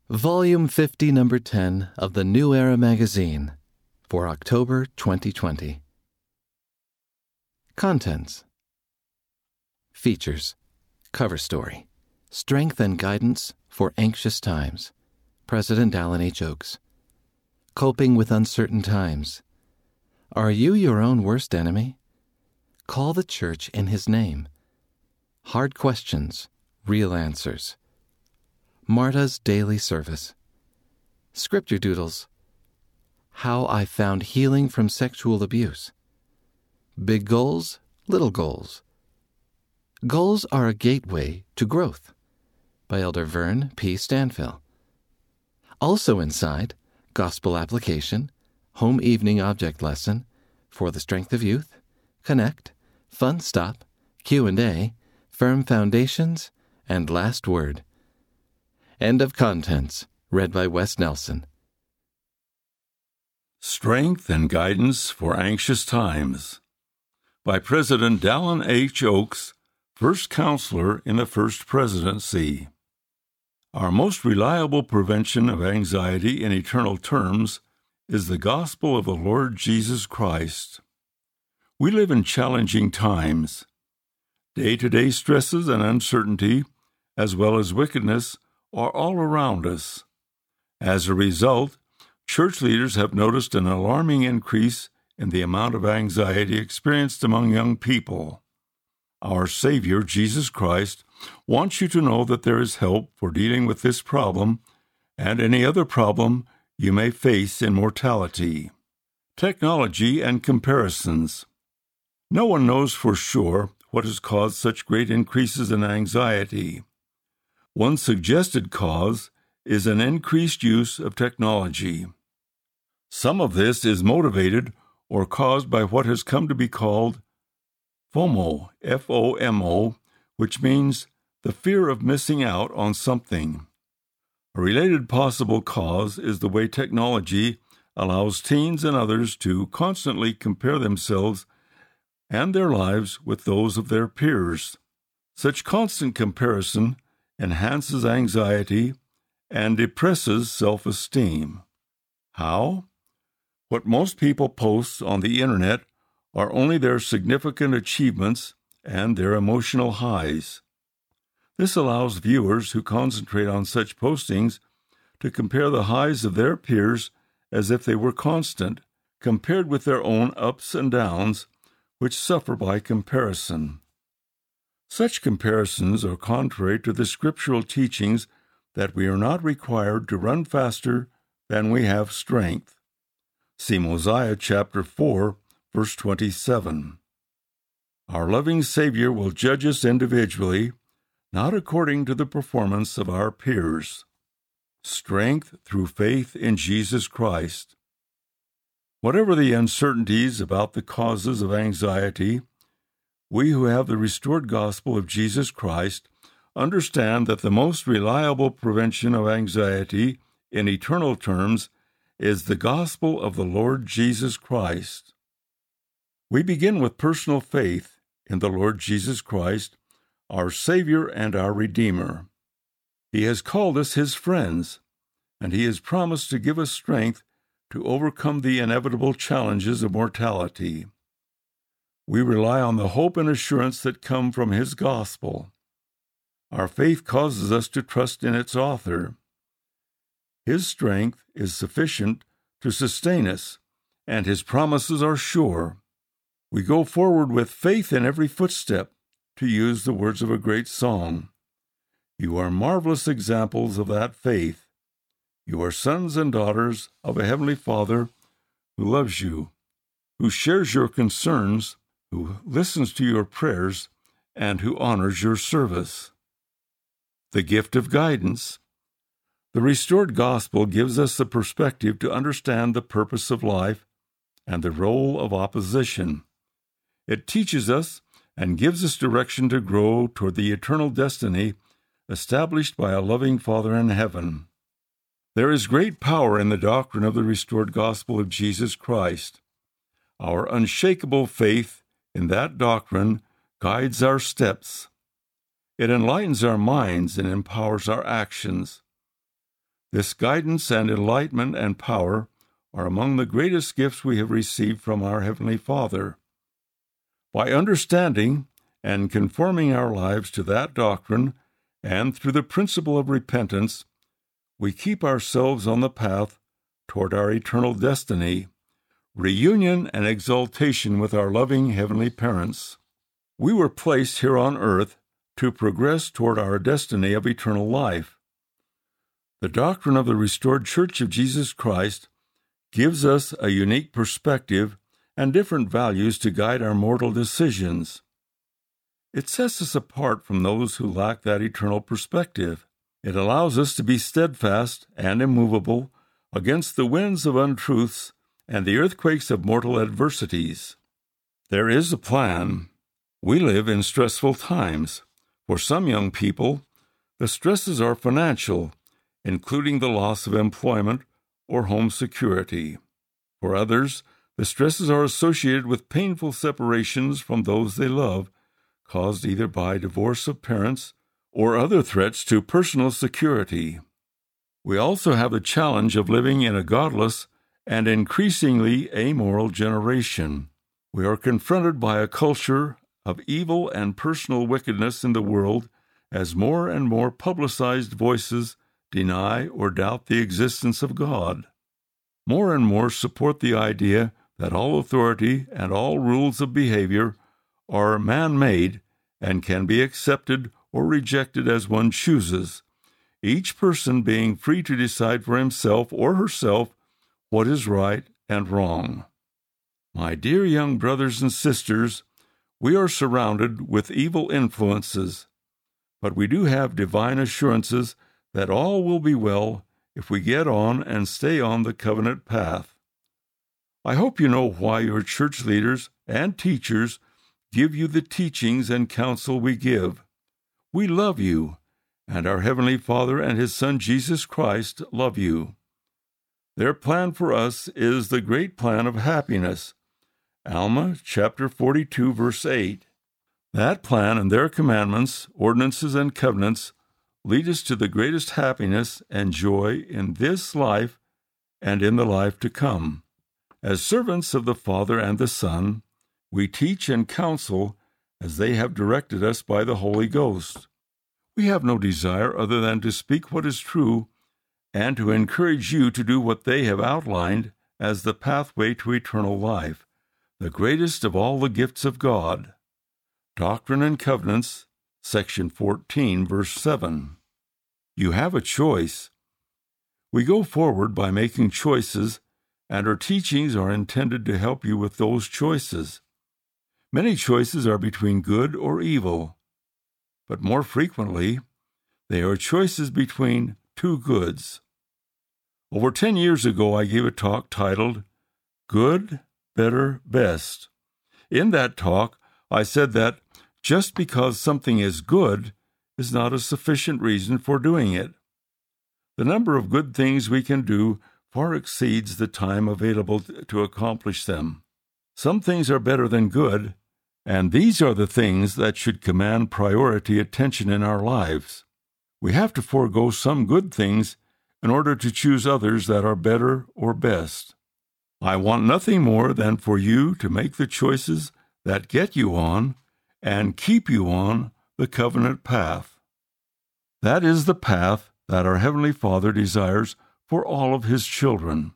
Volume 50, Number 10 of the New Era magazine for October 2020. Contents. Features. Cover story. Strength and Guidance for Anxious Times. President Alan H. Oaks. Coping with Uncertain Times. Are you your own worst enemy? Call the church in His name. Hard questions, real answers. Marta's Daily Service. Scripture Doodles. How I Found Healing from Sexual Abuse. Big Goals, Little Goals. Goals are a gateway to growth. By Elder Vern P. Stanfill. Also inside, Gospel Application, Home Evening Object Lesson, For the Strength of Youth, Connect, Fun Stop, Q&A, Firm Foundations, and Last Word. End of contents. Read by Wes Nelson. Strength and Guidance for Anxious Times by President Alan H. Oaks, first counselor in the First Presidency. Our most reliable prevention of anxiety in eternal terms is the gospel of the Lord Jesus Christ. We live in challenging times. Day-to-day stresses and uncertainty, as well as wickedness, are all around us. As a result, church leaders have noticed an alarming increase in the amount of anxiety experienced among young people. Our Savior, Jesus Christ, wants you to know that there is help for dealing with this problem and any other problem you may face in mortality. Technology and comparisons. No one knows for sure what has caused such great increases in anxiety. One suggested cause is an increased use of technology. Some of this is motivated or caused by what has come to be called FOMO, F-O-M-O, which means the fear of missing out on something. A related possible cause is the way technology allows teens and others to constantly compare themselves and their lives with those of their peers. Such constant comparison enhances anxiety and depresses self-esteem. How? What most people post on the internet are only their significant achievements and their emotional highs. This allows viewers who concentrate on such postings to compare the highs of their peers as if they were constant, compared with their own ups and downs, which suffer by comparison. Such comparisons are contrary to the scriptural teachings that we are not required to run faster than we have strength. See Mosiah chapter 4, verse 27. Our loving Savior will judge us individually, not according to the performance of our peers. Strength through faith in Jesus Christ. Whatever the uncertainties about the causes of anxiety, we who have the restored gospel of Jesus Christ understand that the most reliable prevention of anxiety in eternal terms is the gospel of the Lord Jesus Christ. We begin with personal faith in the Lord Jesus Christ, our Savior and our Redeemer. He has called us His friends, and He has promised to give us strength to overcome the inevitable challenges of mortality. We rely on the hope and assurance that come from His gospel. Our faith causes us to trust in its author. His strength is sufficient to sustain us, and His promises are sure. We go forward with faith in every footstep, to use the words of a great song. You are marvelous examples of that faith. You are sons and daughters of a Heavenly Father who loves you, who shares your concerns, who listens to your prayers, and who honors your service. The gift of guidance. The restored gospel gives us the perspective to understand the purpose of life and the role of opposition. It teaches us and gives us direction to grow toward the eternal destiny established by a loving Father in heaven. There is great power in the doctrine of the restored gospel of Jesus Christ. Our unshakable faith in that doctrine guides our steps. It enlightens our minds and empowers our actions. This guidance and enlightenment and power are among the greatest gifts we have received from our Heavenly Father. By understanding and conforming our lives to that doctrine, and through the principle of repentance, we keep ourselves on the path toward our eternal destiny, reunion and exaltation with our loving heavenly parents. We were placed here on earth to progress toward our destiny of eternal life. The doctrine of the restored Church of Jesus Christ gives us a unique perspective and different values to guide our mortal decisions. It sets us apart from those who lack that eternal perspective. It allows us to be steadfast and immovable against the winds of untruths and the earthquakes of mortal adversities. There is a plan. We live in stressful times. For some young people, the stresses are financial, including the loss of employment or home security. For others, the stresses are associated with painful separations from those they love, caused either by divorce of parents or other threats to personal security. We also have the challenge of living in a godless and increasingly amoral generation. We are confronted by a culture of evil and personal wickedness in the world as more and more publicized voices deny or doubt the existence of God. More and more support the idea that all authority and all rules of behavior are man-made and can be accepted or rejected as one chooses, each person being free to decide for himself or herself what is right and wrong. My dear young brothers and sisters, we are surrounded with evil influences, but we do have divine assurances that all will be well if we get on and stay on the covenant path. I hope you know why your church leaders and teachers give you the teachings and counsel we give. We love you, and our Heavenly Father and His Son Jesus Christ love you. Their plan for us is the great plan of happiness. Alma chapter 42, verse 8. That plan and their commandments, ordinances, and covenants lead us to the greatest happiness and joy in this life and in the life to come. As servants of the Father and the Son, we teach and counsel as they have directed us by the Holy Ghost. We have no desire other than to speak what is true and to encourage you to do what they have outlined as the pathway to eternal life, the greatest of all the gifts of God. Doctrine and Covenants, section 14, verse 7. You have a choice. We go forward by making choices, and our teachings are intended to help you with those choices. Many choices are between good or evil, but more frequently, they are choices between two goods. Over 10 years ago, I gave a talk titled, Good, Better, Best. In that talk, I said that just because something is good is not a sufficient reason for doing it. The number of good things we can do far exceeds the time available to accomplish them. Some things are better than good, and these are the things that should command priority attention in our lives. We have to forego some good things in order to choose others that are better or best. I want nothing more than for you to make the choices that get you on and keep you on the covenant path. That is the path that our Heavenly Father desires for all of His children.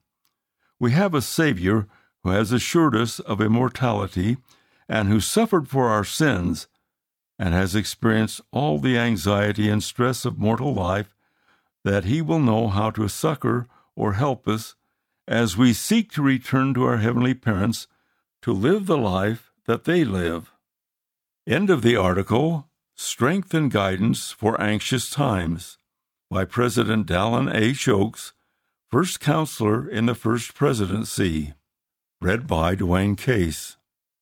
We have a Savior who has assured us of immortality and who suffered for our sins and has experienced all the anxiety and stress of mortal life, that He will know how to succor or help us as we seek to return to our heavenly parents to live the life that they live. End of the article, Strength and Guidance for Anxious Times, by President Dallin H. Oaks, First Counselor in the First Presidency. Read by Dwayne Case.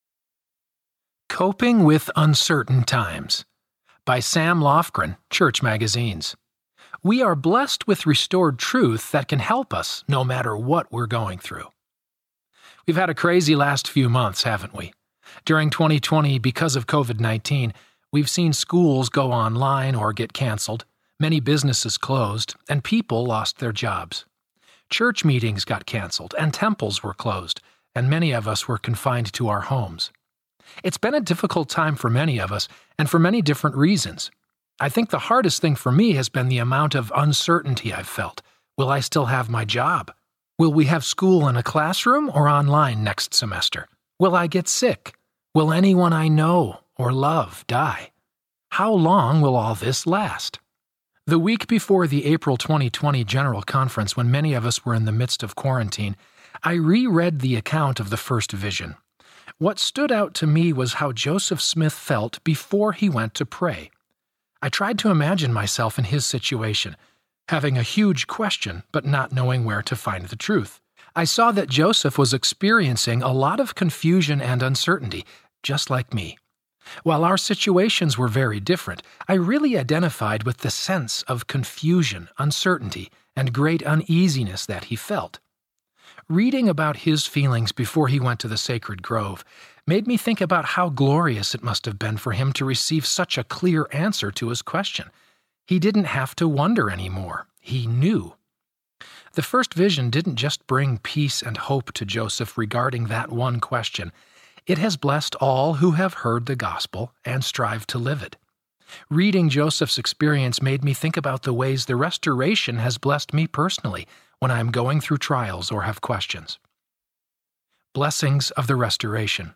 Coping with Uncertain Times, by Sam Lofgren, Church Magazines. We are blessed with restored truth that can help us no matter what we're going through. We've had a crazy last few months, haven't we? During 2020, because of COVID-19, we've seen schools go online or get canceled, Many businesses closed, and people lost their jobs. Church meetings got canceled, and temples were closed, and many of us were confined to our homes. It's been a difficult time for many of us, and for many different reasons. I think the hardest thing for me has been the amount of uncertainty I've felt. Will I still have my job? Will we have school in a classroom or online next semester? Will I get sick? Will anyone I know or love die? How long will all this last? The week before the April 2020 General Conference, when many of us were in the midst of quarantine, I reread the account of the first vision. What stood out to me was how Joseph Smith felt before he went to pray. I tried to imagine myself in his situation, having a huge question but not knowing where to find the truth. I saw that Joseph was experiencing a lot of confusion and uncertainty, just like me. While our situations were very different, I really identified with the sense of confusion, uncertainty, and great uneasiness that he felt. Reading about his feelings before he went to the sacred grove made me think about how glorious it must have been for him to receive such a clear answer to his question. He didn't have to wonder anymore. He knew. The first vision didn't just bring peace and hope to Joseph regarding that one question. It has blessed all who have heard the gospel and strive to live it. Reading Joseph's experience made me think about the ways the restoration has blessed me personally when I am going through trials or have questions. Blessings of the restoration.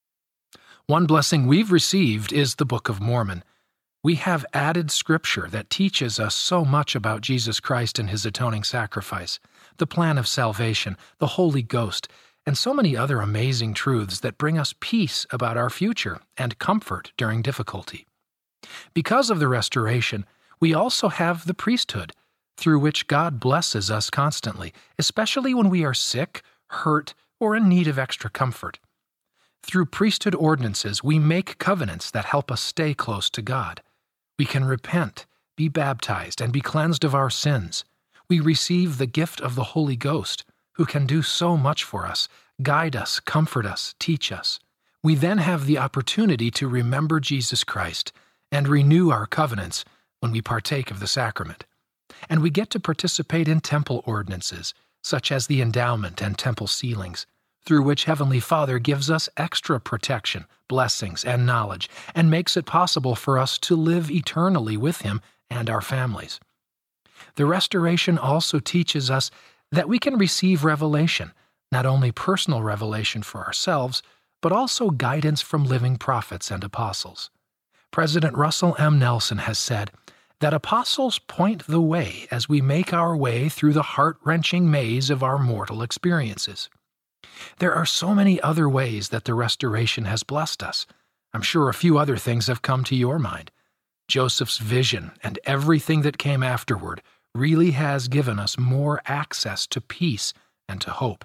One blessing we've received is the Book of Mormon. We have added scripture that teaches us so much about Jesus Christ and his atoning sacrifice, the plan of salvation, the Holy Ghost, and so many other amazing truths that bring us peace about our future and comfort during difficulty. Because of the restoration, we also have the priesthood, through which God blesses us constantly, especially when we are sick, hurt, or in need of extra comfort. Through priesthood ordinances, we make covenants that help us stay close to God. We can repent, be baptized, and be cleansed of our sins. We receive the gift of the Holy Ghost, who can do so much for us, guide us, comfort us, teach us. We then have the opportunity to remember Jesus Christ and renew our covenants when we partake of the sacrament. And we get to participate in temple ordinances, such as the endowment and temple sealings, through which Heavenly Father gives us extra protection, blessings, and knowledge, and makes it possible for us to live eternally with Him and our families. The restoration also teaches us that we can receive revelation, not only personal revelation for ourselves, but also guidance from living prophets and apostles. President Russell M. Nelson has said that apostles point the way as we make our way through the heart-wrenching maze of our mortal experiences. There are so many other ways that the restoration has blessed us. I'm sure a few other things have come to your mind. Joseph's vision and everything that came afterward really has given us more access to peace and to hope.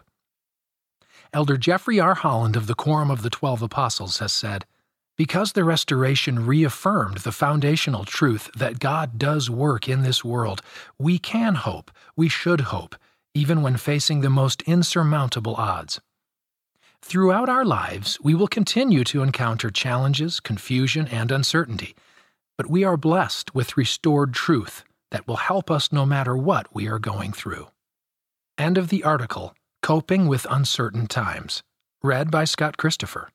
Elder Jeffrey R. Holland of the Quorum of the 12 Apostles has said, "Because the restoration reaffirmed the foundational truth that God does work in this world, we can hope, we should hope, even when facing the most insurmountable odds. Throughout our lives, we will continue to encounter challenges, confusion, and uncertainty, but we are blessed with restored truth that will help us no matter what we are going through." End of the article, Coping with Uncertain Times. Read by Scott Christopher.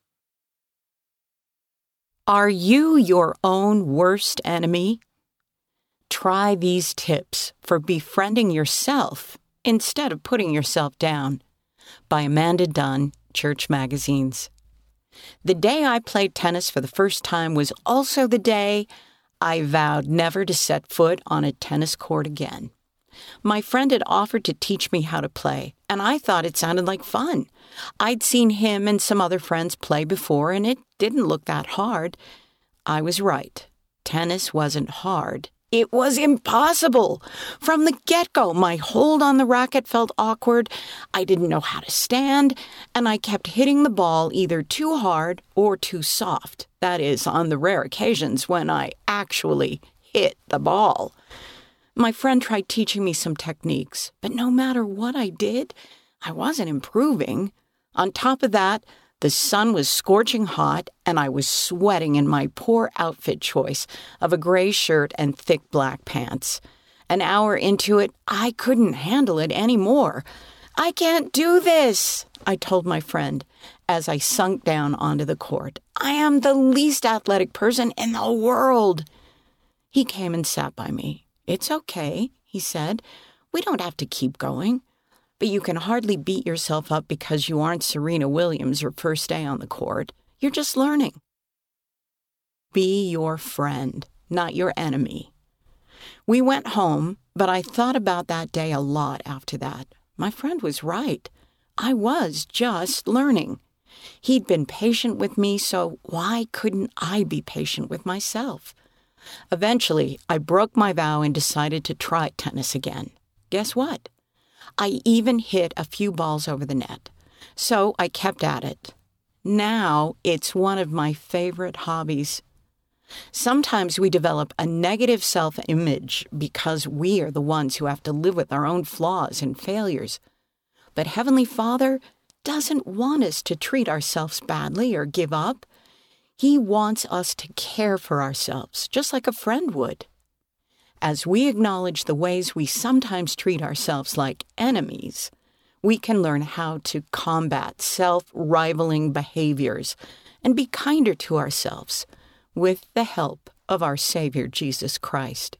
Are you your own worst enemy? Try these tips for befriending yourself instead of putting yourself down. By Amanda Dunn, Church Magazines. The day I played tennis for the first time was also the day I vowed never to set foot on a tennis court again. My friend had offered to teach me how to play, and I thought it sounded like fun. I'd seen him and some other friends play before, and it didn't look that hard. I was right. Tennis wasn't hard. It was impossible. From the get-go, my hold on the racket felt awkward. I didn't know how to stand, and I kept hitting the ball either too hard or too soft. That is, on the rare occasions when I actually hit the ball. My friend tried teaching me some techniques, but no matter what I did, I wasn't improving. On top of that, The sun was scorching hot, and I was sweating in my poor outfit choice of a gray shirt and thick black pants. An hour into it, I couldn't handle it anymore. "I can't do this," I told my friend as I sunk down onto the court. "I am the least athletic person in the world." He came and sat by me. "It's okay," he said. "We don't have to keep going. But you can hardly beat yourself up because you aren't Serena Williams your first day on the court. You're just learning." Be your friend, not your enemy. We went home, but I thought about that day a lot after that. My friend was right. I was just learning. He'd been patient with me, so why couldn't I be patient with myself? Eventually, I broke my vow and decided to try tennis again. Guess what? I even hit a few balls over the net. So I kept at it. Now it's one of my favorite hobbies. Sometimes we develop a negative self-image because we are the ones who have to live with our own flaws and failures. But Heavenly Father doesn't want us to treat ourselves badly or give up. He wants us to care for ourselves, just like a friend would. As we acknowledge the ways we sometimes treat ourselves like enemies, we can learn how to combat self-rivaling behaviors and be kinder to ourselves with the help of our Savior, Jesus Christ.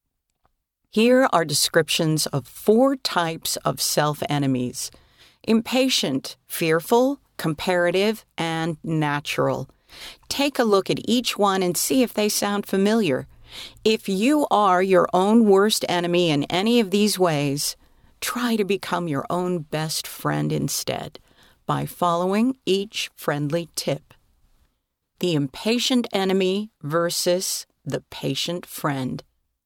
Here are descriptions of 4 types of self-enemies: impatient, fearful, comparative, and natural. Take a look at each one and see if they sound familiar. If you are your own worst enemy in any of these ways, try to become your own best friend instead by following each friendly tip. The impatient enemy versus the patient friend.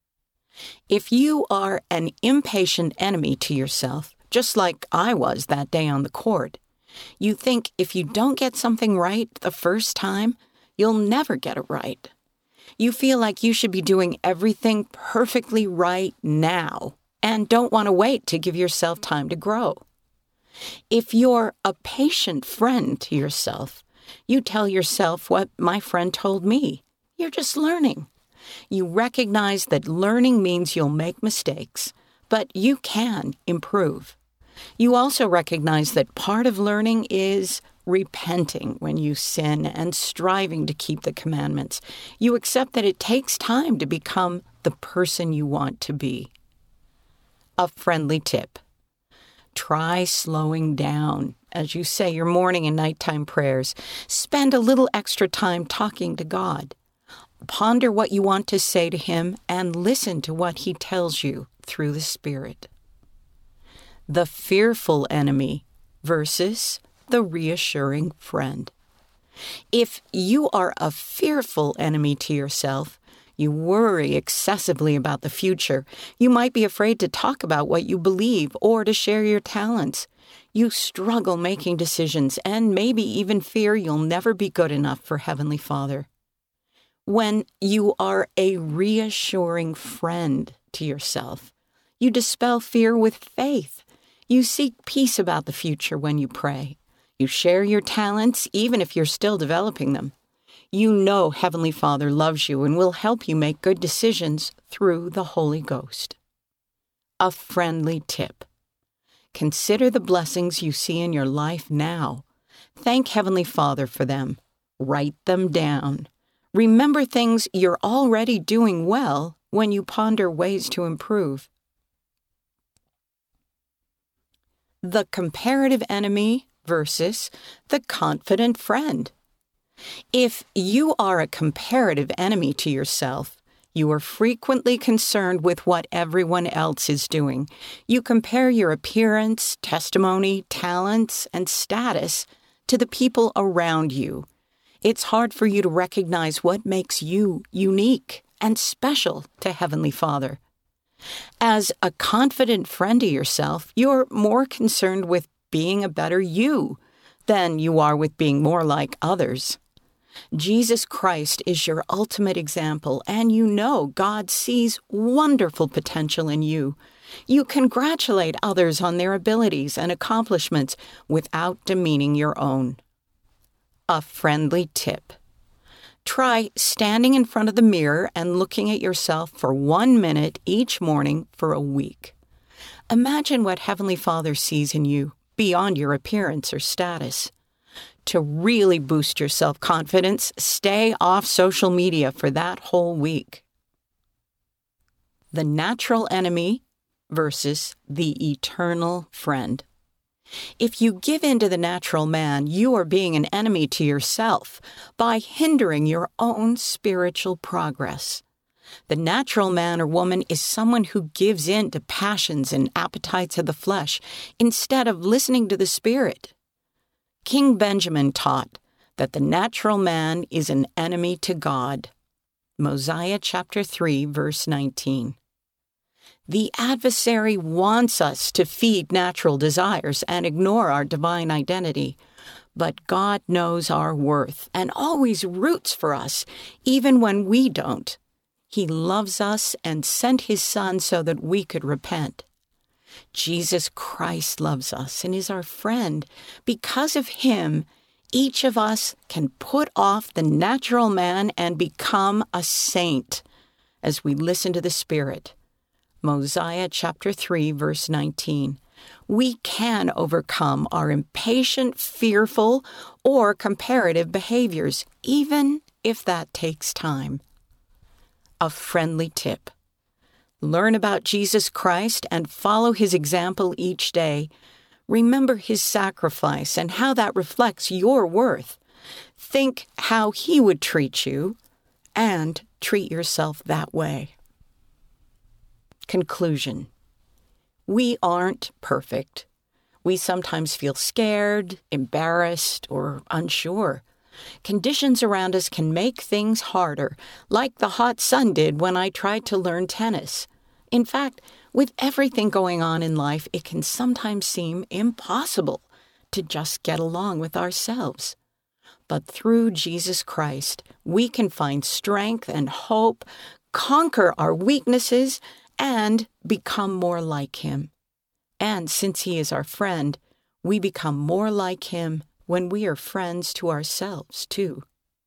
If you are an impatient enemy to yourself, just like I was that day on the court, you think if you don't get something right the first time, you'll never get it right. You feel like you should be doing everything perfectly right now and don't want to wait to give yourself time to grow. If you're a patient friend to yourself, you tell yourself what my friend told me. You're just learning. You recognize that learning means you'll make mistakes, but you can improve. You also recognize that part of learning is repenting when you sin and striving to keep the commandments. You accept that it takes time to become the person you want to be. A friendly tip. Try slowing down as you say your morning and nighttime prayers. Spend a little extra time talking to God. Ponder what you want to say to Him and listen to what He tells you through the Spirit. The fearful enemy versus the reassuring friend. If you are a fearful enemy to yourself, you worry excessively about the future. You might be afraid to talk about what you believe or to share your talents. You struggle making decisions and maybe even fear you'll never be good enough for Heavenly Father. When you are a reassuring friend to yourself, you dispel fear with faith. You seek peace about the future when you pray. You share your talents, even if you're still developing them. You know Heavenly Father loves you and will help you make good decisions through the Holy Ghost. A friendly tip. Consider the blessings you see in your life now. Thank Heavenly Father for them. Write them down. Remember things you're already doing well when you ponder ways to improve. The comparative enemy versus the confident friend. If you are a comparative enemy to yourself, you are frequently concerned with what everyone else is doing. You compare your appearance, testimony, talents, and status to the people around you. It's hard for you to recognize what makes you unique and special to Heavenly Father. As a confident friend to yourself, you're more concerned with being a better you than you are with being more like others. Jesus Christ is your ultimate example, and you know God sees wonderful potential in you. You congratulate others on their abilities and accomplishments without demeaning your own. A friendly tip. Try standing in front of the mirror and looking at yourself for 1 minute each morning for a week. Imagine what Heavenly Father sees in you beyond your appearance or status. To really boost your self-confidence, stay off social media for that whole week. The natural enemy versus the eternal friend. If you give in to the natural man, you are being an enemy to yourself by hindering your own spiritual progress. The natural man or woman is someone who gives in to passions and appetites of the flesh instead of listening to the Spirit. King Benjamin taught that the natural man is an enemy to God. Mosiah chapter 3, verse 19. The adversary wants us to feed natural desires and ignore our divine identity. But God knows our worth and always roots for us, even when we don't. He loves us and sent His Son so that we could repent. Jesus Christ loves us and is our friend. Because of Him, each of us can put off the natural man and become a saint as we listen to the Spirit. Mosiah chapter 3, verse 19. We can overcome our impatient, fearful, or comparative behaviors, even if that takes time. A friendly tip. Learn about Jesus Christ and follow His example each day. Remember His sacrifice and how that reflects your worth. Think how He would treat you and treat yourself that way. Conclusion. We aren't perfect. We sometimes feel scared, embarrassed, or unsure. Conditions around us can make things harder, like the hot sun did when I tried to learn tennis. In fact, with everything going on in life, it can sometimes seem impossible to just get along with ourselves. But through Jesus Christ, we can find strength and hope, conquer our weaknesses, and become more like Him. And since He is our friend, we become more like Him when we are friends to ourselves, too.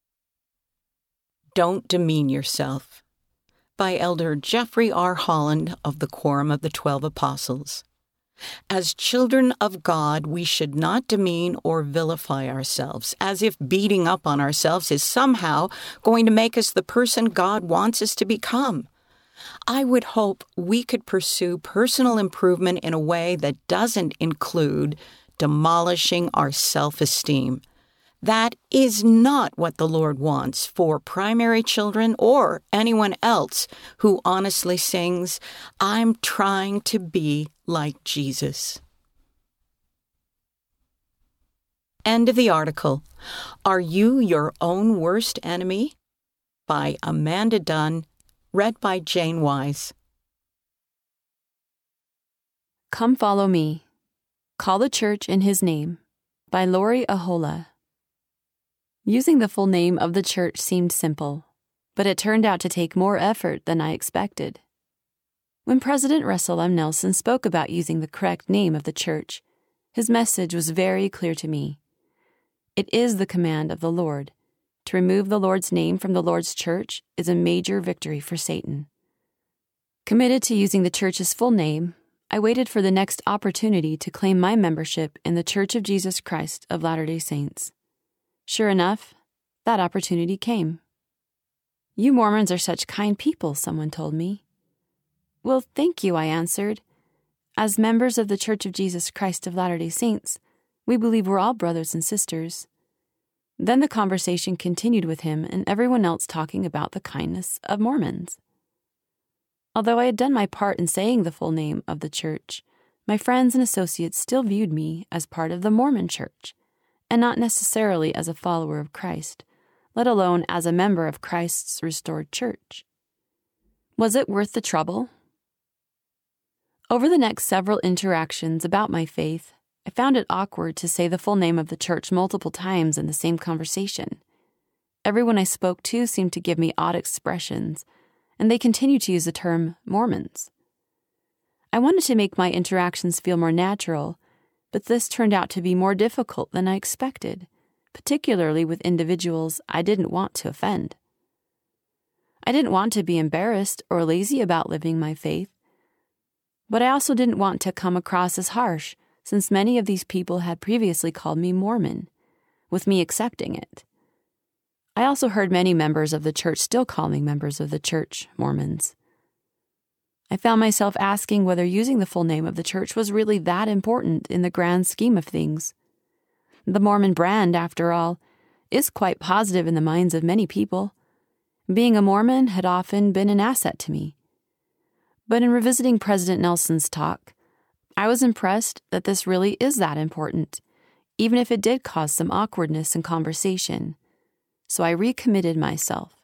Don't Demean Yourself, by Elder Jeffrey R. Holland of the Quorum of the 12 Apostles. As children of God, we should not demean or vilify ourselves, as if beating up on ourselves is somehow going to make us the person God wants us to become. I would hope we could pursue personal improvement in a way that doesn't include demolishing our self-esteem. That is not what the Lord wants for primary children or anyone else who honestly sings, "I'm trying to be like Jesus." End of the article. Are You Your Own Worst Enemy? By Amanda Dunn, read by Jane Wise. Come Follow Me. Call the Church in His Name, by Lori Ahola. Using the full name of the church seemed simple, but it turned out to take more effort than I expected. When President Russell M. Nelson spoke about using the correct name of the church, his message was very clear to me. It is the command of the Lord. To remove the Lord's name from the Lord's church is a major victory for Satan. Committed to using the church's full name, I waited for the next opportunity to claim my membership in the Church of Jesus Christ of Latter-day Saints. Sure enough, that opportunity came. "You Mormons are such kind people," someone told me. "Well, thank you," I answered. "As members of the Church of Jesus Christ of Latter-day Saints, we believe we're all brothers and sisters." Then the conversation continued with him and everyone else talking about the kindness of Mormons. Although I had done my part in saying the full name of the church, my friends and associates still viewed me as part of the Mormon Church, and not necessarily as a follower of Christ, let alone as a member of Christ's restored church. Was it worth the trouble? Over the next several interactions about my faith, I found it awkward to say the full name of the church multiple times in the same conversation. Everyone I spoke to seemed to give me odd expressions, and they continued to use the term Mormons. I wanted to make my interactions feel more natural, but this turned out to be more difficult than I expected, particularly with individuals I didn't want to offend. I didn't want to be embarrassed or lazy about living my faith, but I also didn't want to come across as harsh, since many of these people had previously called me Mormon, with me accepting it. I also heard many members of the church still calling members of the church Mormons. I found myself asking whether using the full name of the church was really that important in the grand scheme of things. The Mormon brand, after all, is quite positive in the minds of many people. Being a Mormon had often been an asset to me. But in revisiting President Nelson's talk, I was impressed that this really is that important, even if it did cause some awkwardness in conversation. So I recommitted myself.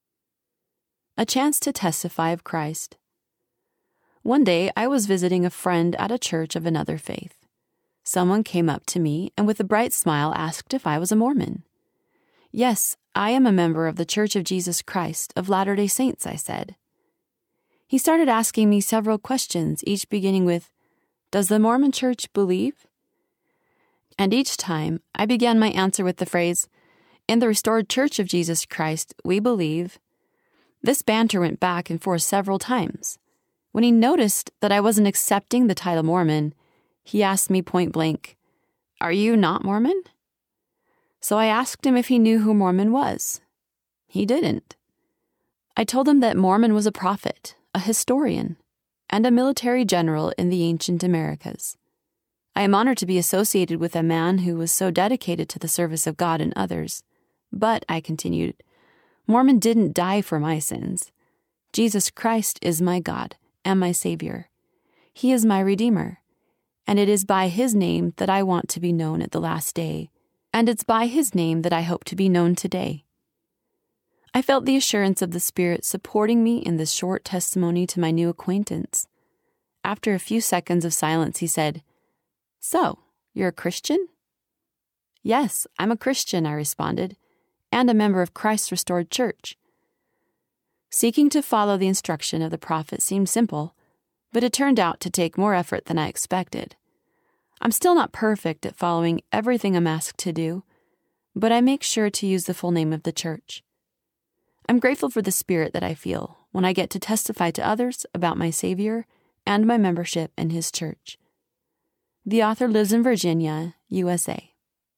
A chance to testify of Christ. One day, I was visiting a friend at a church of another faith. Someone came up to me and with a bright smile asked if I was a Mormon. "Yes, I am a member of the Church of Jesus Christ of Latter-day Saints," I said. He started asking me several questions, each beginning with, "Does the Mormon Church believe?" And each time, I began my answer with the phrase, "In the Restored Church of Jesus Christ, we believe." This banter went back and forth several times. When he noticed that I wasn't accepting the title Mormon, he asked me point blank, "Are you not Mormon?" So I asked him if he knew who Mormon was. He didn't. I told him that Mormon was a prophet, a historian, and a military general in the ancient Americas. I am honored to be associated with a man who was so dedicated to the service of God and others. But, I continued, Mormon didn't die for my sins. Jesus Christ is my God and my Savior. He is my Redeemer, and it is by His name that I want to be known at the last day, and it's by His name that I hope to be known today. I felt the assurance of the Spirit supporting me in this short testimony to my new acquaintance. After a few seconds of silence, he said, "So, you're a Christian?" "Yes, I'm a Christian," I responded, "and a member of Christ's Restored Church." Seeking to follow the instruction of the prophet seemed simple, but it turned out to take more effort than I expected. I'm still not perfect at following everything I'm asked to do, but I make sure to use the full name of the church. I'm grateful for the spirit that I feel when I get to testify to others about my Savior and my membership in His church. The author lives in Virginia, USA.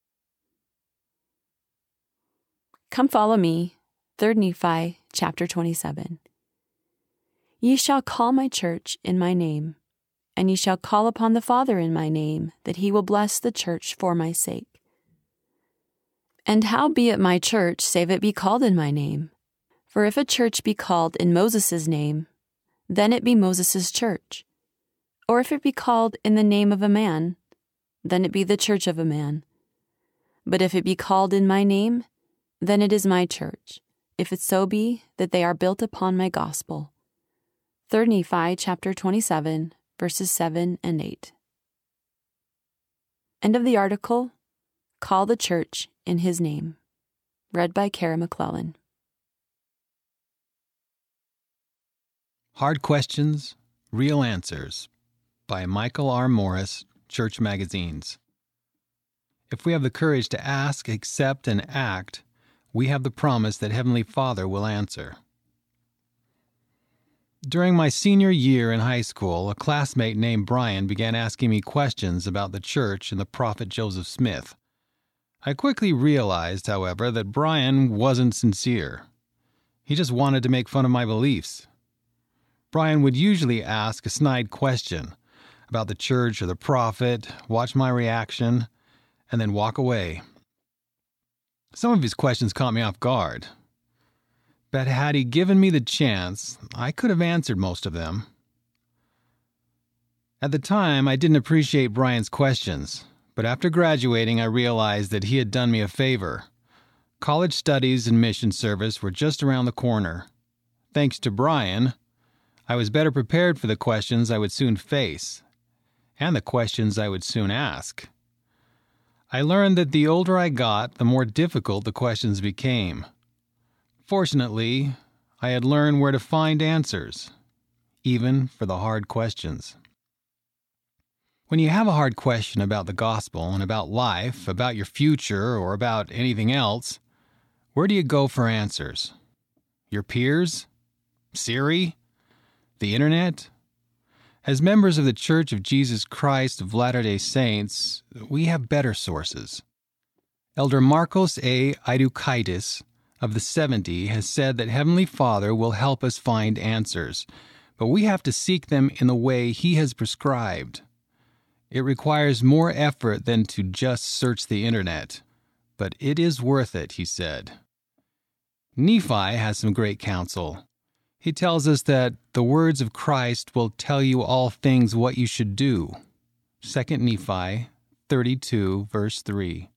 Come follow me, 3 Nephi, chapter 27. Ye shall call my church in my name, and ye shall call upon the Father in my name, that He will bless the church for my sake. And how be it my church, save it be called in my name? For if a church be called in Moses' name, then it be Moses' church. Or if it be called in the name of a man, then it be the church of a man. But if it be called in my name, then it is my church, if it so be that they are built upon my gospel. 3 Nephi chapter 27, verses 7 and 8. End of the article, Call the Church in His Name. Read by Kara McClellan. Hard Questions, Real Answers by Michael R. Morris, Church Magazines. If we have the courage to ask, accept, and act, we have the promise that Heavenly Father will answer. During my senior year in high school, a classmate named Brian began asking me questions about the church and the prophet Joseph Smith. I quickly realized, however, that Brian wasn't sincere. He just wanted to make fun of my beliefs. Brian would usually ask a snide question about the church or the prophet, watch my reaction, and then walk away. Some of his questions caught me off guard, but had he given me the chance, I could have answered most of them. At the time, I didn't appreciate Brian's questions, but after graduating, I realized that he had done me a favor. College studies and mission service were just around the corner. Thanks to Brian, I was better prepared for the questions I would soon face, and the questions I would soon ask. I learned that the older I got, the more difficult the questions became. Fortunately, I had learned where to find answers, even for the hard questions. When you have a hard question about the gospel and about life, about your future, or about anything else, where do you go for answers? Your peers? Siri? The internet? As members of the Church of Jesus Christ of Latter-day Saints, we have better sources. Elder Marcos A. Idukaitis of the 70 has said that Heavenly Father will help us find answers, but we have to seek them in the way He has prescribed. It requires more effort than to just search the internet, but it is worth it, he said. Nephi has some great counsel. He tells us that the words of Christ will tell you all things what you should do. 2 Nephi 32, verse 3.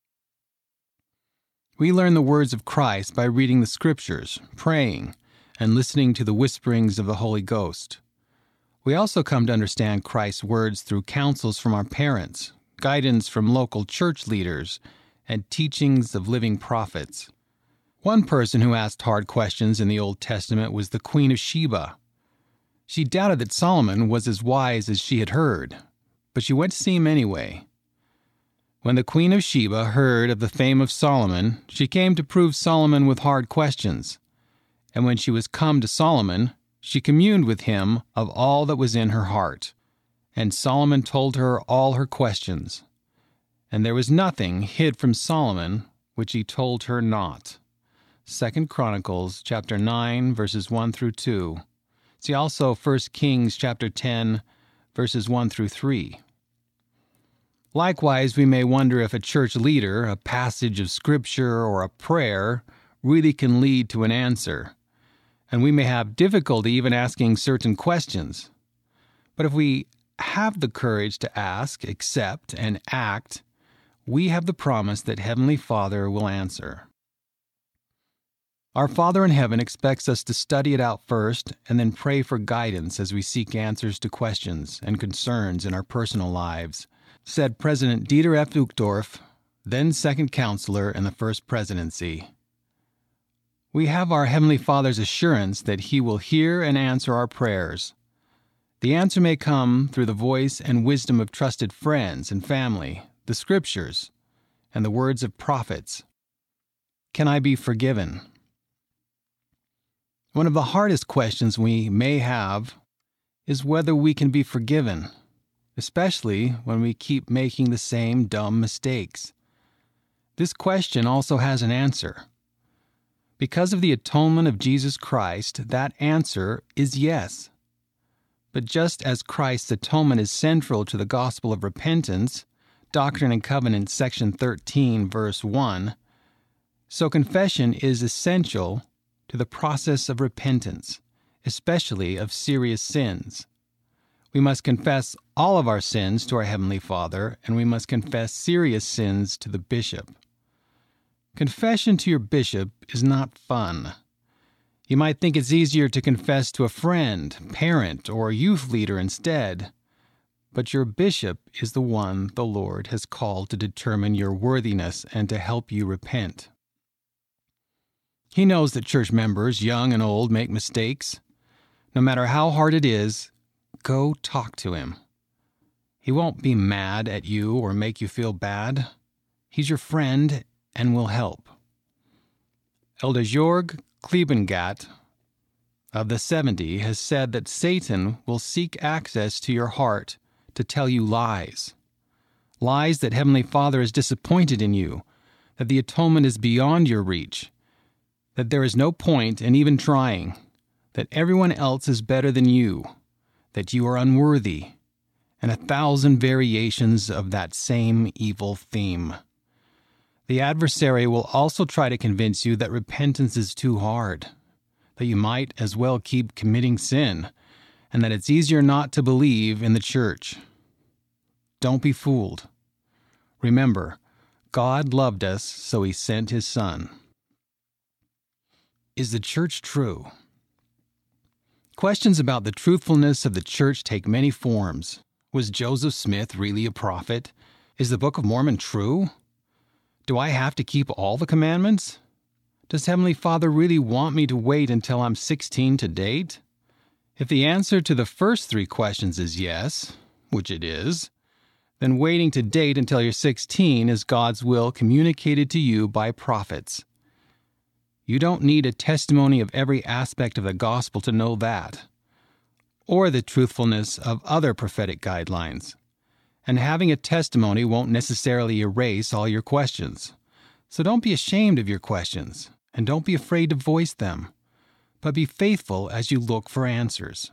We learn the words of Christ by reading the Scriptures, praying, and listening to the whisperings of the Holy Ghost. We also come to understand Christ's words through counsels from our parents, guidance from local church leaders, and teachings of living prophets. One person who asked hard questions in the Old Testament was the Queen of Sheba. She doubted that Solomon was as wise as she had heard, but she went to see him anyway. When the Queen of Sheba heard of the fame of Solomon, she came to prove Solomon with hard questions. And when she was come to Solomon, she communed with him of all that was in her heart. And Solomon told her all her questions. And there was nothing hid from Solomon which he told her not. 2 Chronicles chapter 9, verses 1 through 2. See also 1 Kings chapter 10, verses 1 through 3. Likewise, we may wonder if a church leader, a passage of Scripture, or a prayer really can lead to an answer. And we may have difficulty even asking certain questions. But if we have the courage to ask, accept, and act, we have the promise that Heavenly Father will answer. Our Father in heaven expects us to study it out first and then pray for guidance as we seek answers to questions and concerns in our personal lives, said President Dieter F. Uchtdorf, then second counselor in the First Presidency. We have our Heavenly Father's assurance that He will hear and answer our prayers. The answer may come through the voice and wisdom of trusted friends and family, the Scriptures, and the words of prophets. Can I be forgiven? One of the hardest questions we may have is whether we can be forgiven, especially when we keep making the same dumb mistakes. This question also has an answer. Because of the atonement of Jesus Christ, that answer is yes. But just as Christ's atonement is central to the gospel of repentance, Doctrine and Covenants, section 13, verse 1, so confession is essential to the process of repentance, especially of serious sins. We must confess all of our sins to our Heavenly Father, and we must confess serious sins to the bishop. Confession to your bishop is not fun. You might think it's easier to confess to a friend, parent, or youth leader instead, but your bishop is the one the Lord has called to determine your worthiness and to help you repent. He knows that church members, young and old, make mistakes. No matter how hard it is, go talk to him. He won't be mad at you or make you feel bad. He's your friend and will help. Elder Jörg Kliebengat of the 70 has said that Satan will seek access to your heart to tell you lies. Lies that Heavenly Father is disappointed in you, that the atonement is beyond your reach, that there is no point in even trying, that everyone else is better than you, that you are unworthy, and 1,000 variations of that same evil theme. The adversary will also try to convince you that repentance is too hard, that you might as well keep committing sin, and that it's easier not to believe in the church. Don't be fooled. Remember, God loved us, so He sent His Son. Is the church true? Questions about the truthfulness of the church take many forms. Was Joseph Smith really a prophet? Is the Book of Mormon true? Do I have to keep all the commandments? Does Heavenly Father really want me to wait until I'm 16 to date? If the answer to the first 3 questions is yes, which it is, then waiting to date until you're 16 is God's will communicated to you by prophets. You don't need a testimony of every aspect of the gospel to know that, or the truthfulness of other prophetic guidelines. And having a testimony won't necessarily erase all your questions. So don't be ashamed of your questions, and don't be afraid to voice them, but be faithful as you look for answers.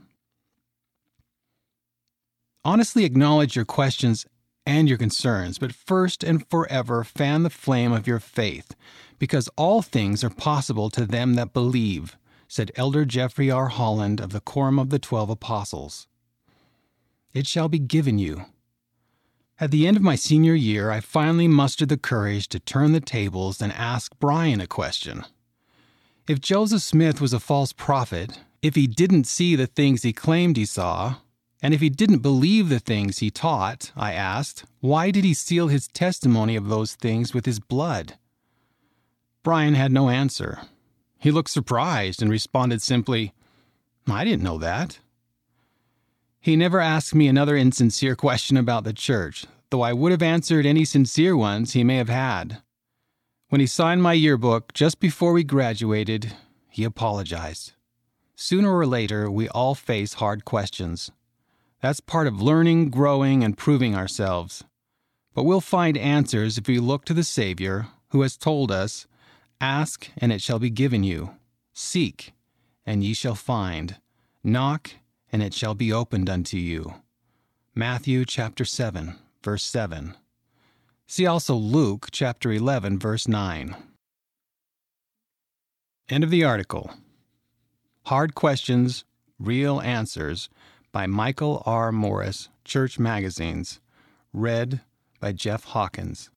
Honestly acknowledge your questions and your concerns, but first and forever fan the flame of your faith, because all things are possible to them that believe, said Elder Jeffrey R. Holland of the Quorum of the 12 Apostles. It shall be given you. At the end of my senior year, I finally mustered the courage to turn the tables and ask Brian a question. If Joseph Smith was a false prophet, if he didn't see the things he claimed he saw, and if he didn't believe the things he taught, I asked, why did he seal his testimony of those things with his blood? Brian had no answer. He looked surprised and responded simply, I didn't know that. He never asked me another insincere question about the church, though I would have answered any sincere ones he may have had. When he signed my yearbook just before we graduated, he apologized. Sooner or later, we all face hard questions. That's part of learning, growing, and proving ourselves. But we'll find answers if we look to the Savior, who has told us, Ask, and it shall be given you. Seek, and ye shall find. Knock, and it shall be opened unto you. Matthew chapter 7, verse 7. See also Luke chapter 11, verse 9. End of the article. Hard Questions, Real Answers by Michael R. Morris, Church Magazines. Read by Jeff Hawkins.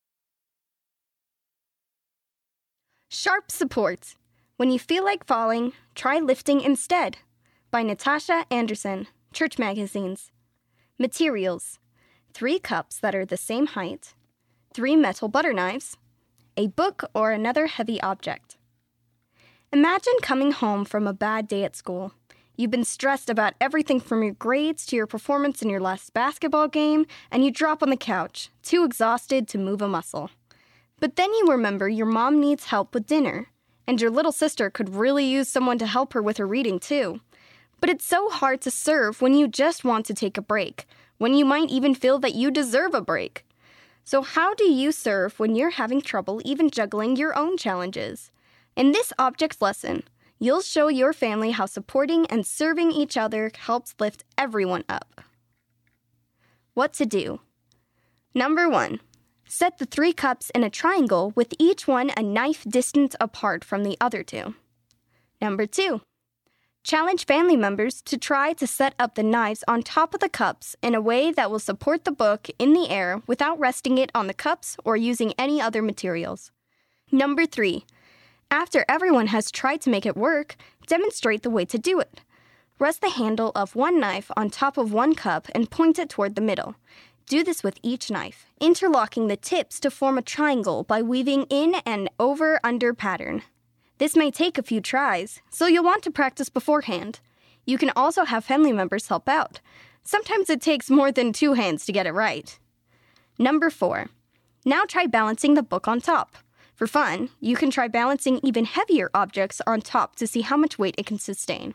Sharp Support. When you feel like falling, try lifting instead. By Natasha Anderson, Church Magazines. Materials: 3 cups that are the same height, 3 metal butter knives, a book or another heavy object. Imagine coming home from a bad day at school. You've been stressed about everything from your grades to your performance in your last basketball game, and you drop on the couch, too exhausted to move a muscle. But then you remember your mom needs help with dinner, and your little sister could really use someone to help her with her reading too. But it's so hard to serve when you just want to take a break, when you might even feel that you deserve a break. So how do you serve when you're having trouble even juggling your own challenges? In this object lesson, you'll show your family how supporting and serving each other helps lift everyone up. What to do? Number 1. Set the 3 cups in a triangle with each one a knife distance apart from the other 2. Number 2. Challenge family members to try to set up the knives on top of the cups in a way that will support the book in the air without resting it on the cups or using any other materials. Number 3. After everyone has tried to make it work, demonstrate the way to do it. Rest the handle of one knife on top of one cup and point it toward the middle. Do this with each knife, interlocking the tips to form a triangle by weaving in an over-under pattern. This may take a few tries, so you'll want to practice beforehand. You can also have family members help out. Sometimes it takes more than 2 hands to get it right. Number 4. Now try balancing the book on top. For fun, you can try balancing even heavier objects on top to see how much weight it can sustain.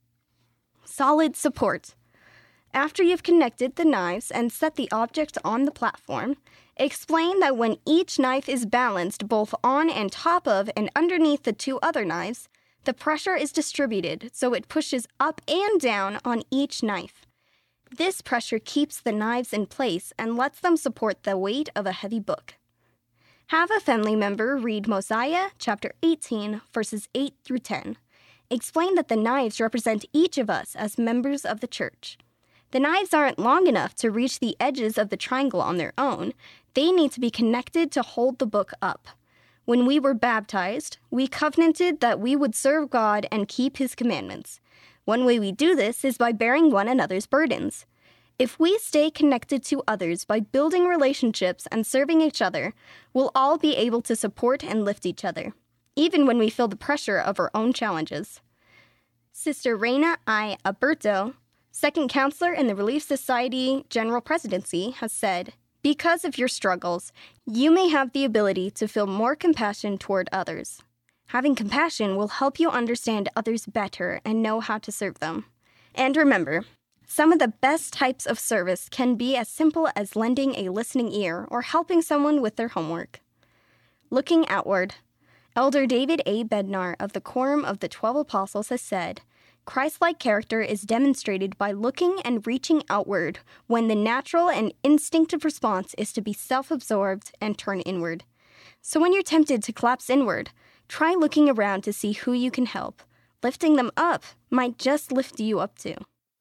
Solid support. After you've connected the knives and set the object on the platform, explain that when each knife is balanced both on and top of and underneath the 2 other knives, the pressure is distributed so it pushes up and down on each knife. This pressure keeps the knives in place and lets them support the weight of a heavy book. Have a family member read Mosiah chapter 18, verses 8 through 10. Explain that the knives represent each of us as members of the church. The knives aren't long enough to reach the edges of the triangle on their own. They need to be connected to hold the book up. When we were baptized, we covenanted that we would serve God and keep His commandments. One way we do this is by bearing one another's burdens. If we stay connected to others by building relationships and serving each other, we'll all be able to support and lift each other, even when we feel the pressure of our own challenges. Sister Reina I. Alberto, second counselor in the Relief Society General Presidency, has said, Because of your struggles, you may have the ability to feel more compassion toward others. Having compassion will help you understand others better and know how to serve them. And remember, some of the best types of service can be as simple as lending a listening ear or helping someone with their homework. Looking outward, Elder David A. Bednar of the Quorum of the 12 Apostles has said, Christ-like character is demonstrated by looking and reaching outward when the natural and instinctive response is to be self-absorbed and turn inward. So when you're tempted to collapse inward, try looking around to see who you can help. Lifting them up might just lift you up too.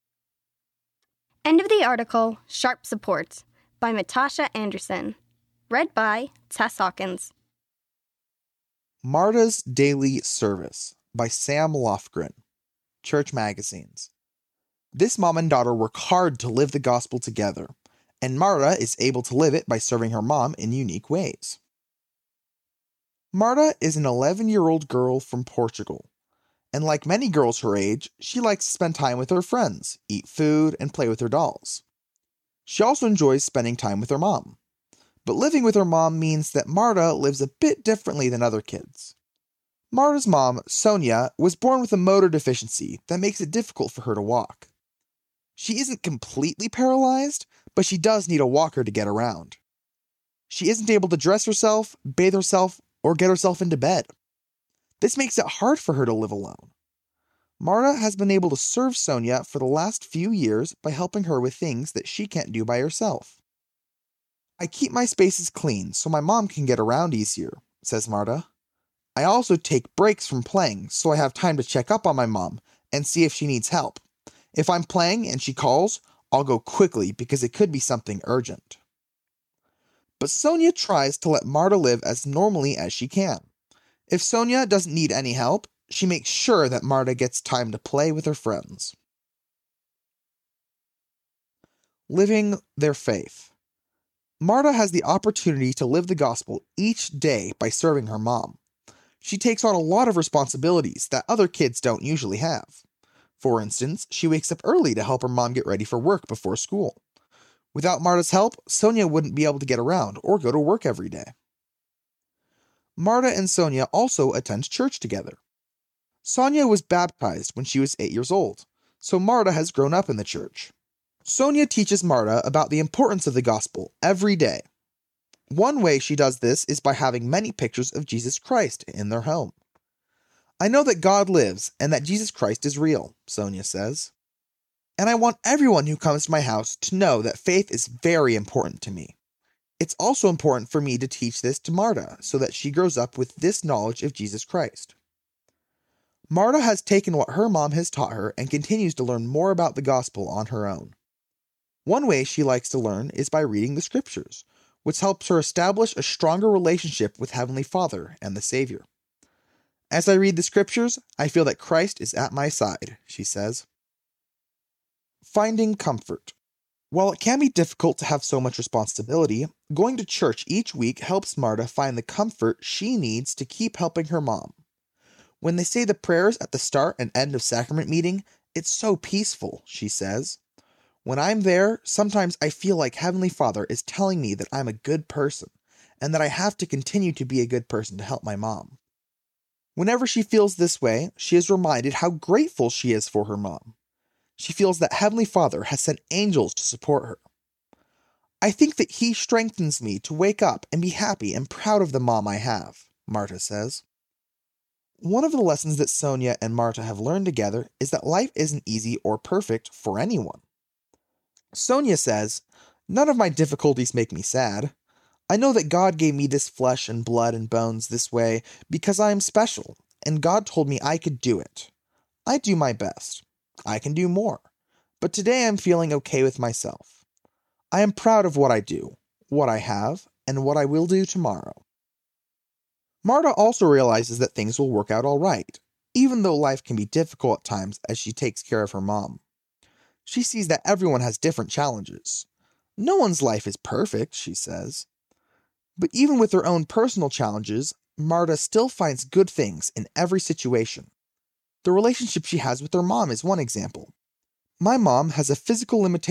End of the article, Sharp Support, by Natasha Anderson. Read by Tess Hawkins. Marta's Daily Service by Sam Lofgren. Church Magazines. This mom and daughter work hard to live the gospel together, and Marta is able to live it by serving her mom in unique ways. Marta is an 11-year-old girl from Portugal, and like many girls her age, she likes to spend time with her friends, eat food, and play with her dolls. She also enjoys spending time with her mom. But living with her mom means that Marta lives a bit differently than other kids. Marta's mom, Sonia, was born with a motor deficiency that makes it difficult for her to walk. She isn't completely paralyzed, but she does need a walker to get around. She isn't able to dress herself, bathe herself, or get herself into bed. This makes it hard for her to live alone. Marta has been able to serve Sonia for the last few years by helping her with things that she can't do by herself. I keep my spaces clean so my mom can get around easier, says Marta. I also take breaks from playing so I have time to check up on my mom and see if she needs help. If I'm playing and she calls, I'll go quickly because it could be something urgent. But Sonia tries to let Marta live as normally as she can. If Sonia doesn't need any help, she makes sure that Marta gets time to play with her friends. Living their faith. Marta has the opportunity to live the gospel each day by serving her mom. She takes on a lot of responsibilities that other kids don't usually have. For instance, she wakes up early to help her mom get ready for work before school. Without Marta's help, Sonia wouldn't be able to get around or go to work every day. Marta and Sonia also attend church together. Sonia was baptized when she was 8 years old, so Marta has grown up in the church. Sonia teaches Marta about the importance of the gospel every day. One way she does this is by having many pictures of Jesus Christ in their home. I know that God lives and that Jesus Christ is real, Sonia says. And I want everyone who comes to my house to know that faith is very important to me. It's also important for me to teach this to Marta so that she grows up with this knowledge of Jesus Christ. Marta has taken what her mom has taught her and continues to learn more about the gospel on her own. One way she likes to learn is by reading the scriptures, which helps her establish a stronger relationship with Heavenly Father and the Savior. As I read the scriptures, I feel that Christ is at my side, she says. Finding comfort. While it can be difficult to have so much responsibility, going to church each week helps Marta find the comfort she needs to keep helping her mom. When they say the prayers at the start and end of sacrament meeting, it's so peaceful, she says. When I'm there, sometimes I feel like Heavenly Father is telling me that I'm a good person, and that I have to continue to be a good person to help my mom. Whenever she feels this way, she is reminded how grateful she is for her mom. She feels that Heavenly Father has sent angels to support her. I think that He strengthens me to wake up and be happy and proud of the mom I have, Marta says. One of the lessons that Sonia and Marta have learned together is that life isn't easy or perfect for anyone. Sonia says, "None of my difficulties make me sad. I know that God gave me this flesh and blood and bones this way because I am special, and God told me I could do it. I do my best. I can do more. But today I'm feeling okay with myself. I am proud of what I do, what I have, and what I will do tomorrow." Marta also realizes that things will work out all right, even though life can be difficult at times as she takes care of her mom. She sees that everyone has different challenges. No one's life is perfect, she says. But even with her own personal challenges, Marta still finds good things in every situation. The relationship she has with her mom is one example. My mom has a physical limitation,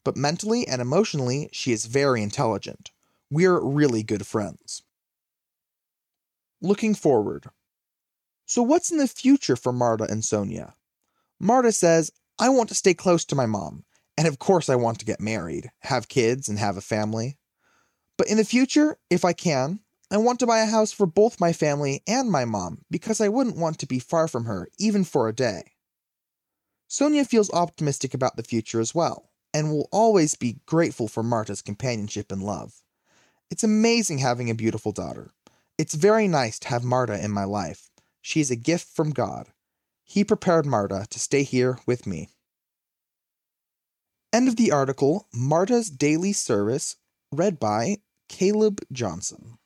but mentally and emotionally, she is very intelligent. We're really good friends. Looking forward. So what's in the future for Marta and Sonia? Marta says, I want to stay close to my mom, and of course I want to get married, have kids, and have a family. But in the future, if I can, I want to buy a house for both my family and my mom because I wouldn't want to be far from her, even for a day. Sonia feels optimistic about the future as well, and will always be grateful for Marta's companionship and love. It's amazing having a beautiful daughter. It's very nice to have Marta in my life. She is a gift from God. He prepared Marta to stay here with me. End of the article, Marta's Daily Service, read by Caleb Johnson.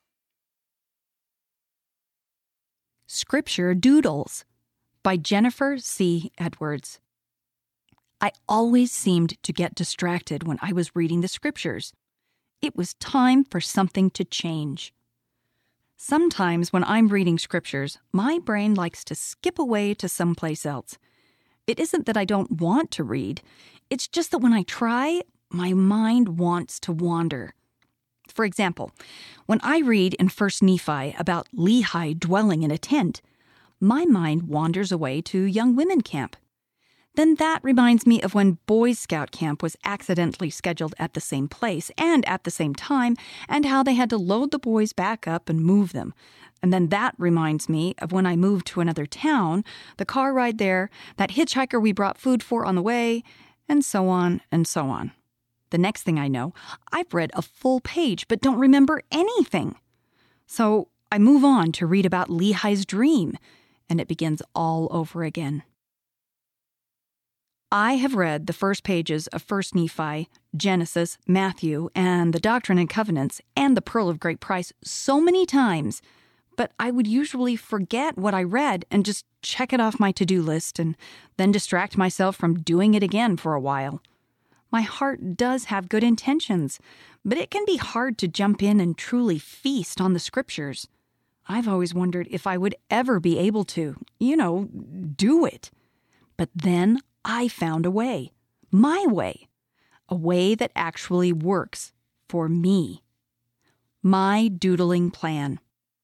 Scripture Doodles by Jennifer C. Edwards. I always seemed to get distracted when I was reading the scriptures. It was time for something to change. Sometimes when I'm reading scriptures, my brain likes to skip away to someplace else. It isn't that I don't want to read. It's just that when I try, my mind wants to wander. For example, when I read in 1 Nephi about Lehi dwelling in a tent, my mind wanders away to young women camp. Then that reminds me of when Boys Scout camp was accidentally scheduled at the same place and at the same time, and how they had to load the boys back up and move them. And then that reminds me of when I moved to another town, the car ride there, that hitchhiker we brought food for on the way, and so on and so on. The next thing I know, I've read a full page but don't remember anything. So I move on to read about Lehi's dream, and it begins all over again. I have read the first pages of 1 Nephi, Genesis, Matthew, and the Doctrine and Covenants, and the Pearl of Great Price so many times, but I would usually forget what I read and just check it off my to-do list and then distract myself from doing it again for a while. My heart does have good intentions, but it can be hard to jump in and truly feast on the scriptures. I've always wondered if I would ever be able to, do it. But then I found a way, my way, a way that actually works for me. My doodling plan.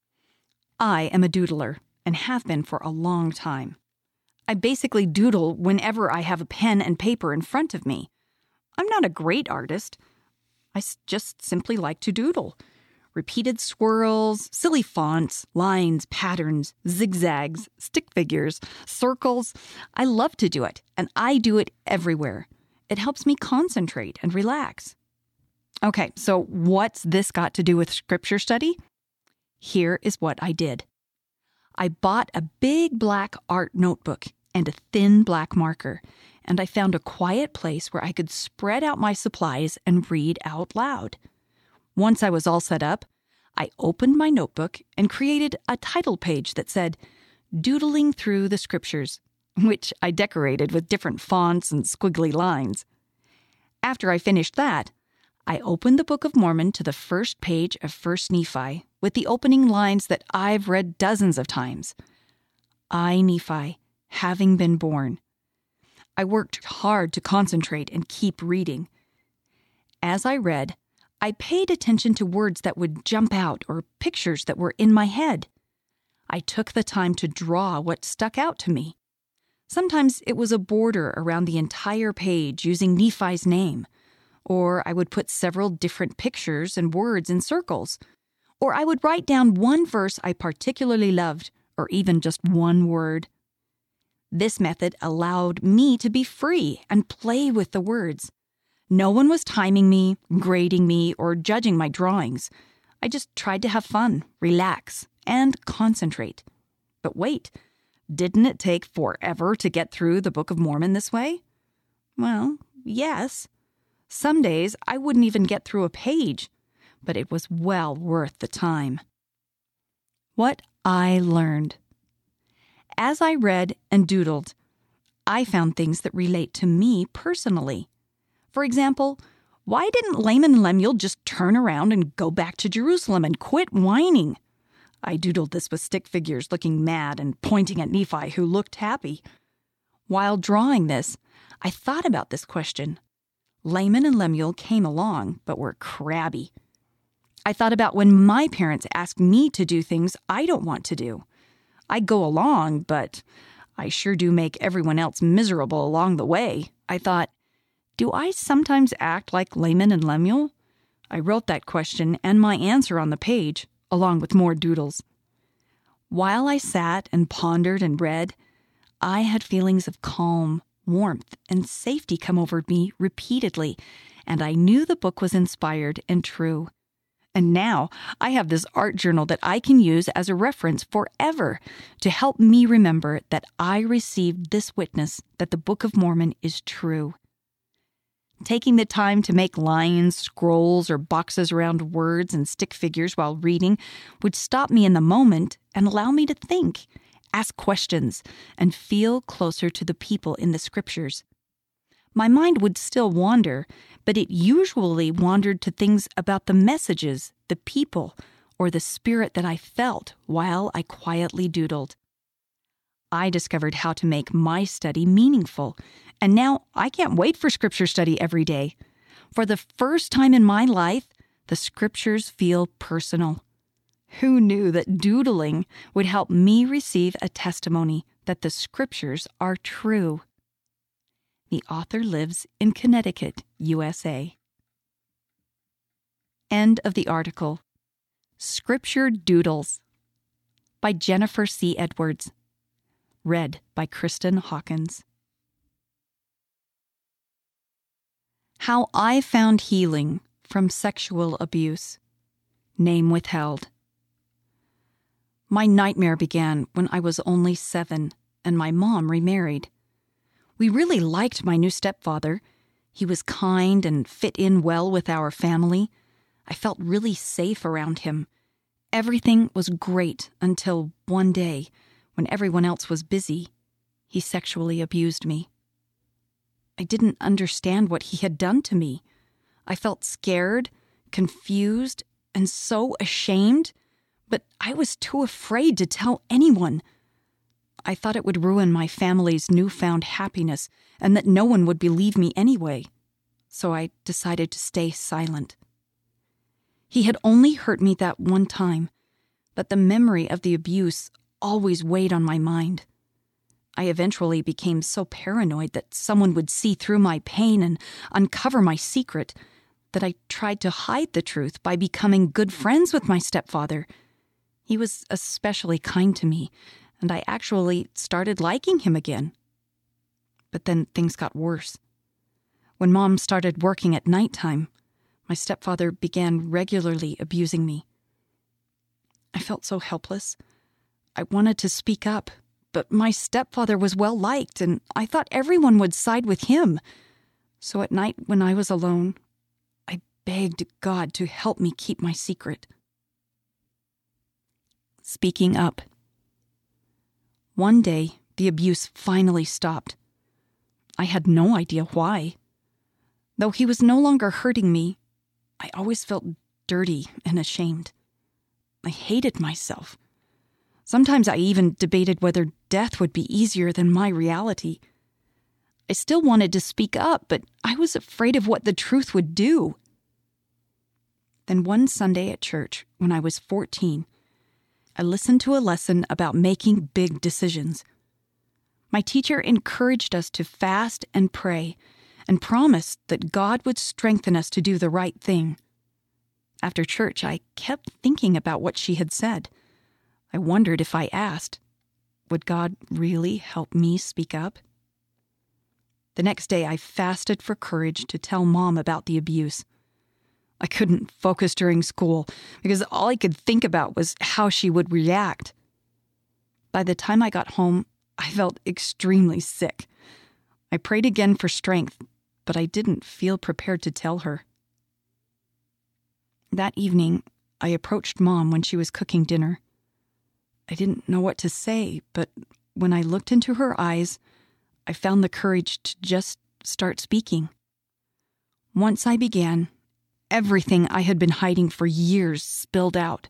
I am a doodler and have been for a long time. I basically doodle whenever I have a pen and paper in front of me. I'm not a great artist. I just simply like to doodle. Repeated swirls, silly fonts, lines, patterns, zigzags, stick figures, circles. I love to do it, and I do it everywhere. It helps me concentrate and relax. Okay, so what's this got to do with scripture study? Here is what I did. I bought a big black art notebook and a thin black marker, and I found a quiet place where I could spread out my supplies and read out loud. Once I was all set up, I opened my notebook and created a title page that said, Doodling Through the Scriptures, which I decorated with different fonts and squiggly lines. After I finished that, I opened the Book of Mormon to the first page of 1 Nephi with the opening lines that I've read dozens of times. I, Nephi, having been born. I worked hard to concentrate and keep reading. As I read, I paid attention to words that would jump out or pictures that were in my head. I took the time to draw what stuck out to me. Sometimes it was a border around the entire page using Nephi's name, or I would put several different pictures and words in circles, or I would write down one verse I particularly loved, or even just one word. This method allowed me to be free and play with the words. No one was timing me, grading me, or judging my drawings. I just tried to have fun, relax, and concentrate. But wait, didn't it take forever to get through the Book of Mormon this way? Well, yes. Some days I wouldn't even get through a page, but it was well worth the time. What I learned. As I read and doodled, I found things that relate to me personally. For example, why didn't Laman and Lemuel just turn around and go back to Jerusalem and quit whining? I doodled this with stick figures looking mad and pointing at Nephi, who looked happy. While drawing this, I thought about this question. Laman and Lemuel came along, but were crabby. I thought about when my parents ask me to do things I don't want to do. I go along, but I sure do make everyone else miserable along the way. I thought, do I sometimes act like Laman and Lemuel? I wrote that question and my answer on the page, along with more doodles. While I sat and pondered and read, I had feelings of calm, warmth, and safety come over me repeatedly, and I knew the book was inspired and true. And now I have this art journal that I can use as a reference forever to help me remember that I received this witness that the Book of Mormon is true. Taking the time to make lines, scrolls, or boxes around words and stick figures while reading would stop me in the moment and allow me to think, ask questions, and feel closer to the people in the scriptures. My mind would still wander, but it usually wandered to things about the messages, the people, or the spirit that I felt while I quietly doodled. I discovered how to make my study meaningful, and now I can't wait for scripture study every day. For the first time in my life, the scriptures feel personal. Who knew that doodling would help me receive a testimony that the scriptures are true? The author lives in Connecticut, USA. End of the article. Scripture Doodles by Jennifer C. Edwards. Read by Kristen Hawkins. How I Found Healing from Sexual Abuse. Name withheld. My nightmare began when I was only 7 and my mom remarried. We really liked my new stepfather. He was kind and fit in well with our family. I felt really safe around him. Everything was great until one day, when everyone else was busy, he sexually abused me. I didn't understand what he had done to me. I felt scared, confused, and so ashamed, but I was too afraid to tell anyone. I thought it would ruin my family's newfound happiness and that no one would believe me anyway, so I decided to stay silent. He had only hurt me that one time, but the memory of the abuse always weighed on my mind. I eventually became so paranoid that someone would see through my pain and uncover my secret that I tried to hide the truth by becoming good friends with my stepfather. He was especially kind to me, and I actually started liking him again. But then things got worse. When Mom started working at nighttime, my stepfather began regularly abusing me. I felt so helpless. I wanted to speak up, but my stepfather was well liked, and I thought everyone would side with him. So at night, when I was alone, I begged God to help me keep my secret. Speaking up. One day, the abuse finally stopped. I had no idea why. Though he was no longer hurting me, I always felt dirty and ashamed. I hated myself. Sometimes I even debated whether death would be easier than my reality. I still wanted to speak up, but I was afraid of what the truth would do. Then one Sunday at church, when I was 14, I listened to a lesson about making big decisions. My teacher encouraged us to fast and pray and promised that God would strengthen us to do the right thing. After church, I kept thinking about what she had said. I wondered if I asked, would God really help me speak up? The next day, I fasted for courage to tell Mom about the abuse. I couldn't focus during school because all I could think about was how she would react. By the time I got home, I felt extremely sick. I prayed again for strength, but I didn't feel prepared to tell her. That evening, I approached Mom when she was cooking dinner. I didn't know what to say, but when I looked into her eyes, I found the courage to just start speaking. Once I began, everything I had been hiding for years spilled out.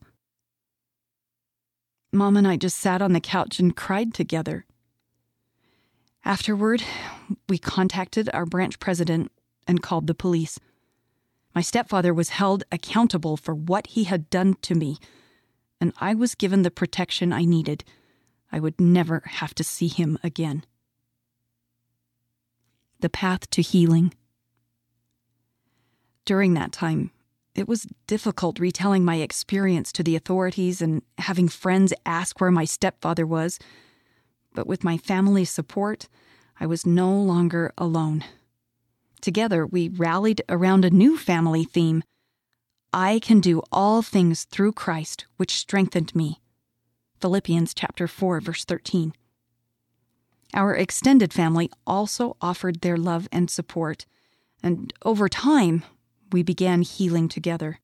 Mom and I just sat on the couch and cried together. Afterward, we contacted our branch president and called the police. My stepfather was held accountable for what he had done to me, and I was given the protection I needed. I would never have to see him again. The path to healing. During that time, it was difficult retelling my experience to the authorities and having friends ask where my stepfather was. But with my family's support, I was no longer alone. Together, we rallied around a new family theme. I can do all things through Christ, which strengthened me. Philippians chapter 4, verse 13. Our extended family also offered their love and support, and over time, we began healing together.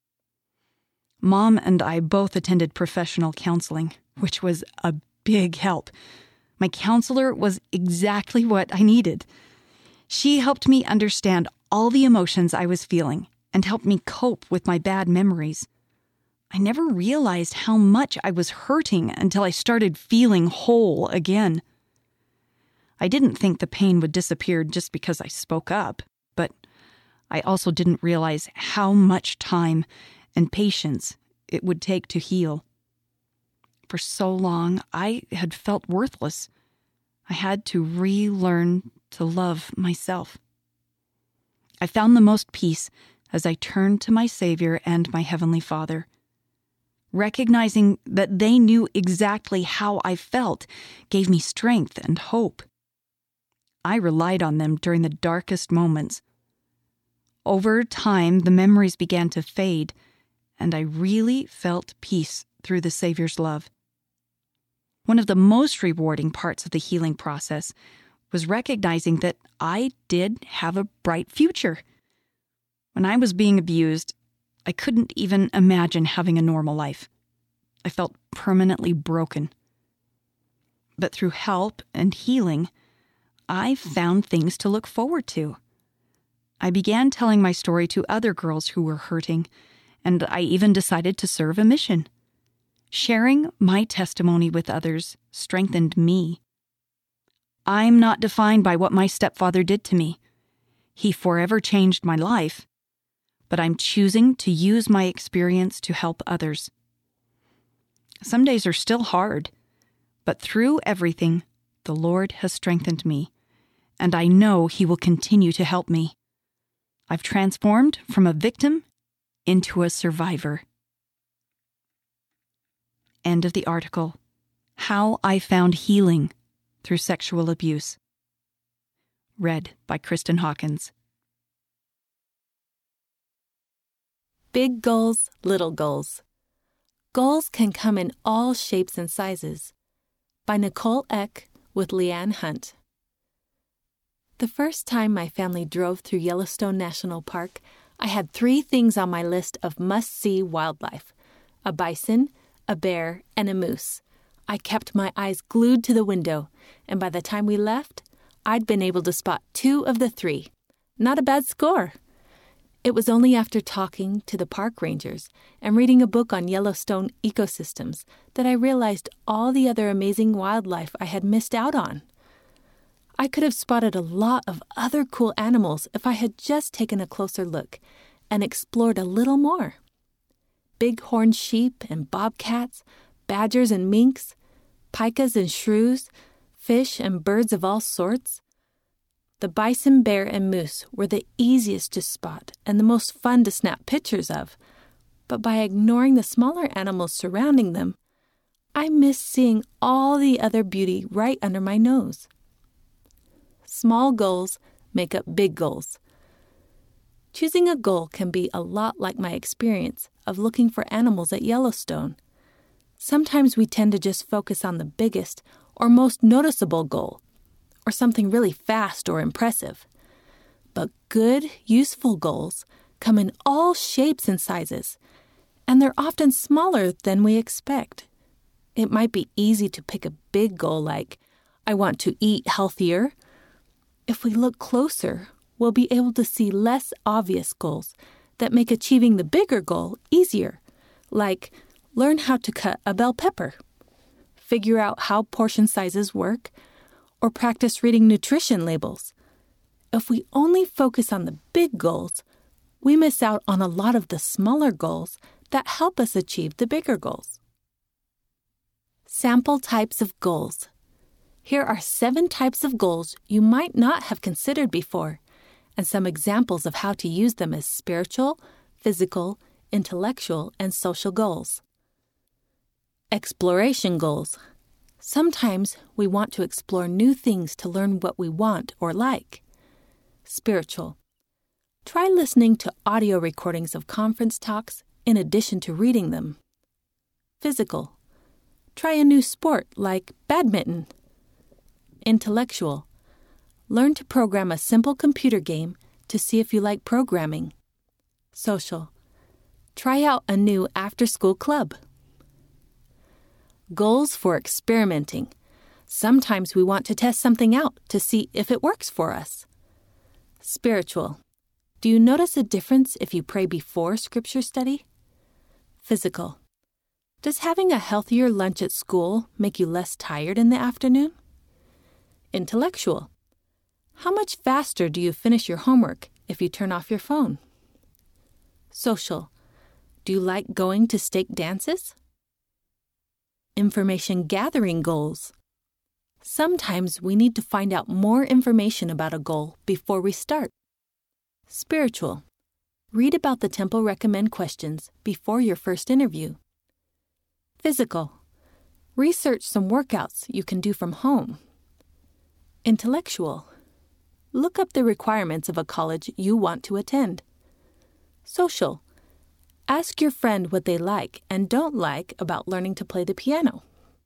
Mom and I both attended professional counseling, which was a big help. My counselor was exactly what I needed. She helped me understand all the emotions I was feeling and helped me cope with my bad memories. I never realized how much I was hurting until I started feeling whole again. I didn't think the pain would disappear just because I spoke up, but I also didn't realize how much time and patience it would take to heal. For so long, I had felt worthless. I had to relearn to love myself. I found the most peace as I turned to my Savior and my Heavenly Father. Recognizing that they knew exactly how I felt gave me strength and hope. I relied on them during the darkest moments. Over time, the memories began to fade, and I really felt peace through the Savior's love. One of the most rewarding parts of the healing process was recognizing that I did have a bright future. When I was being abused, I couldn't even imagine having a normal life. I felt permanently broken. But through help and healing, I found things to look forward to. I began telling my story to other girls who were hurting, and I even decided to serve a mission. Sharing my testimony with others strengthened me. I'm not defined by what my stepfather did to me. He forever changed my life, but I'm choosing to use my experience to help others. Some days are still hard, but through everything, the Lord has strengthened me, and I know He will continue to help me. I've transformed from a victim into a survivor. End of the article. How I Found Healing Through Sexual Abuse. Read by Kristen Hawkins. Big goals, little goals. Goals can come in all shapes and sizes. By Nicole Eck with Leanne Hunt. The first time my family drove through Yellowstone National Park, I had 3 things on my list of must-see wildlife: a bison, a bear, and a moose. I kept my eyes glued to the window, and by the time we left, I'd been able to spot 2 of the 3. Not a bad score. It was only after talking to the park rangers and reading a book on Yellowstone ecosystems that I realized all the other amazing wildlife I had missed out on. I could have spotted a lot of other cool animals if I had just taken a closer look and explored a little more. Bighorn sheep and bobcats, badgers and minks, pikas and shrews, fish and birds of all sorts. The bison, bear, and moose were the easiest to spot and the most fun to snap pictures of, but by ignoring the smaller animals surrounding them, I missed seeing all the other beauty right under my nose. Small goals make up big goals. Choosing a goal can be a lot like my experience of looking for animals at Yellowstone. Sometimes we tend to just focus on the biggest or most noticeable goal, or something really fast or impressive. But good, useful goals come in all shapes and sizes, and they're often smaller than we expect. It might be easy to pick a big goal like, I want to eat healthier. If we look closer, we'll be able to see less obvious goals that make achieving the bigger goal easier, like learn how to cut a bell pepper, figure out how portion sizes work, or practice reading nutrition labels. if we only focus on the big goals, we miss out on a lot of the smaller goals that help us achieve the bigger goals. Sample types of goals. Here are 7 types of goals you might not have considered before, and some examples of how to use them as spiritual, physical, intellectual, and social goals. Exploration goals. Sometimes we want to explore new things to learn what we want or like. Spiritual. Try listening to audio recordings of conference talks in addition to reading them. Physical. Try a new sport like badminton. Intellectual. Learn to program a simple computer game to see if you like programming. Social. Try out a new after-school club. Goals for experimenting. Sometimes we want to test something out to see if it works for us. Spiritual. Do you notice a difference if you pray before Scripture study? Physical. Does having a healthier lunch at school make you less tired in the afternoon? Intellectual. How much faster do you finish your homework if you turn off your phone? Social. Do you like going to stake dances? Information gathering goals. Sometimes we need to find out more information about a goal before we start. Spiritual. Read about the Temple Recommend questions before your first interview. Physical. Research some workouts you can do from home. Intellectual. Look up the requirements of a college you want to attend. Social. Ask your friend what they like and don't like about learning to play the piano.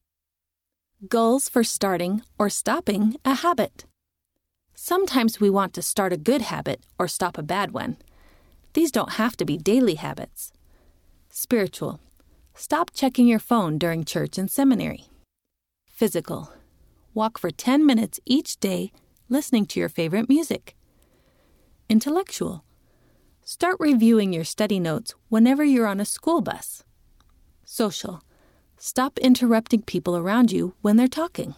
Goals for starting or stopping a habit. Sometimes we want to start a good habit or stop a bad one. These don't have to be daily habits. Spiritual. Stop checking your phone during church and seminary. Physical. Walk for 10 minutes each day listening to your favorite music. Intellectual. Start reviewing your study notes whenever you're on a school bus. Social. Stop interrupting people around you when they're talking.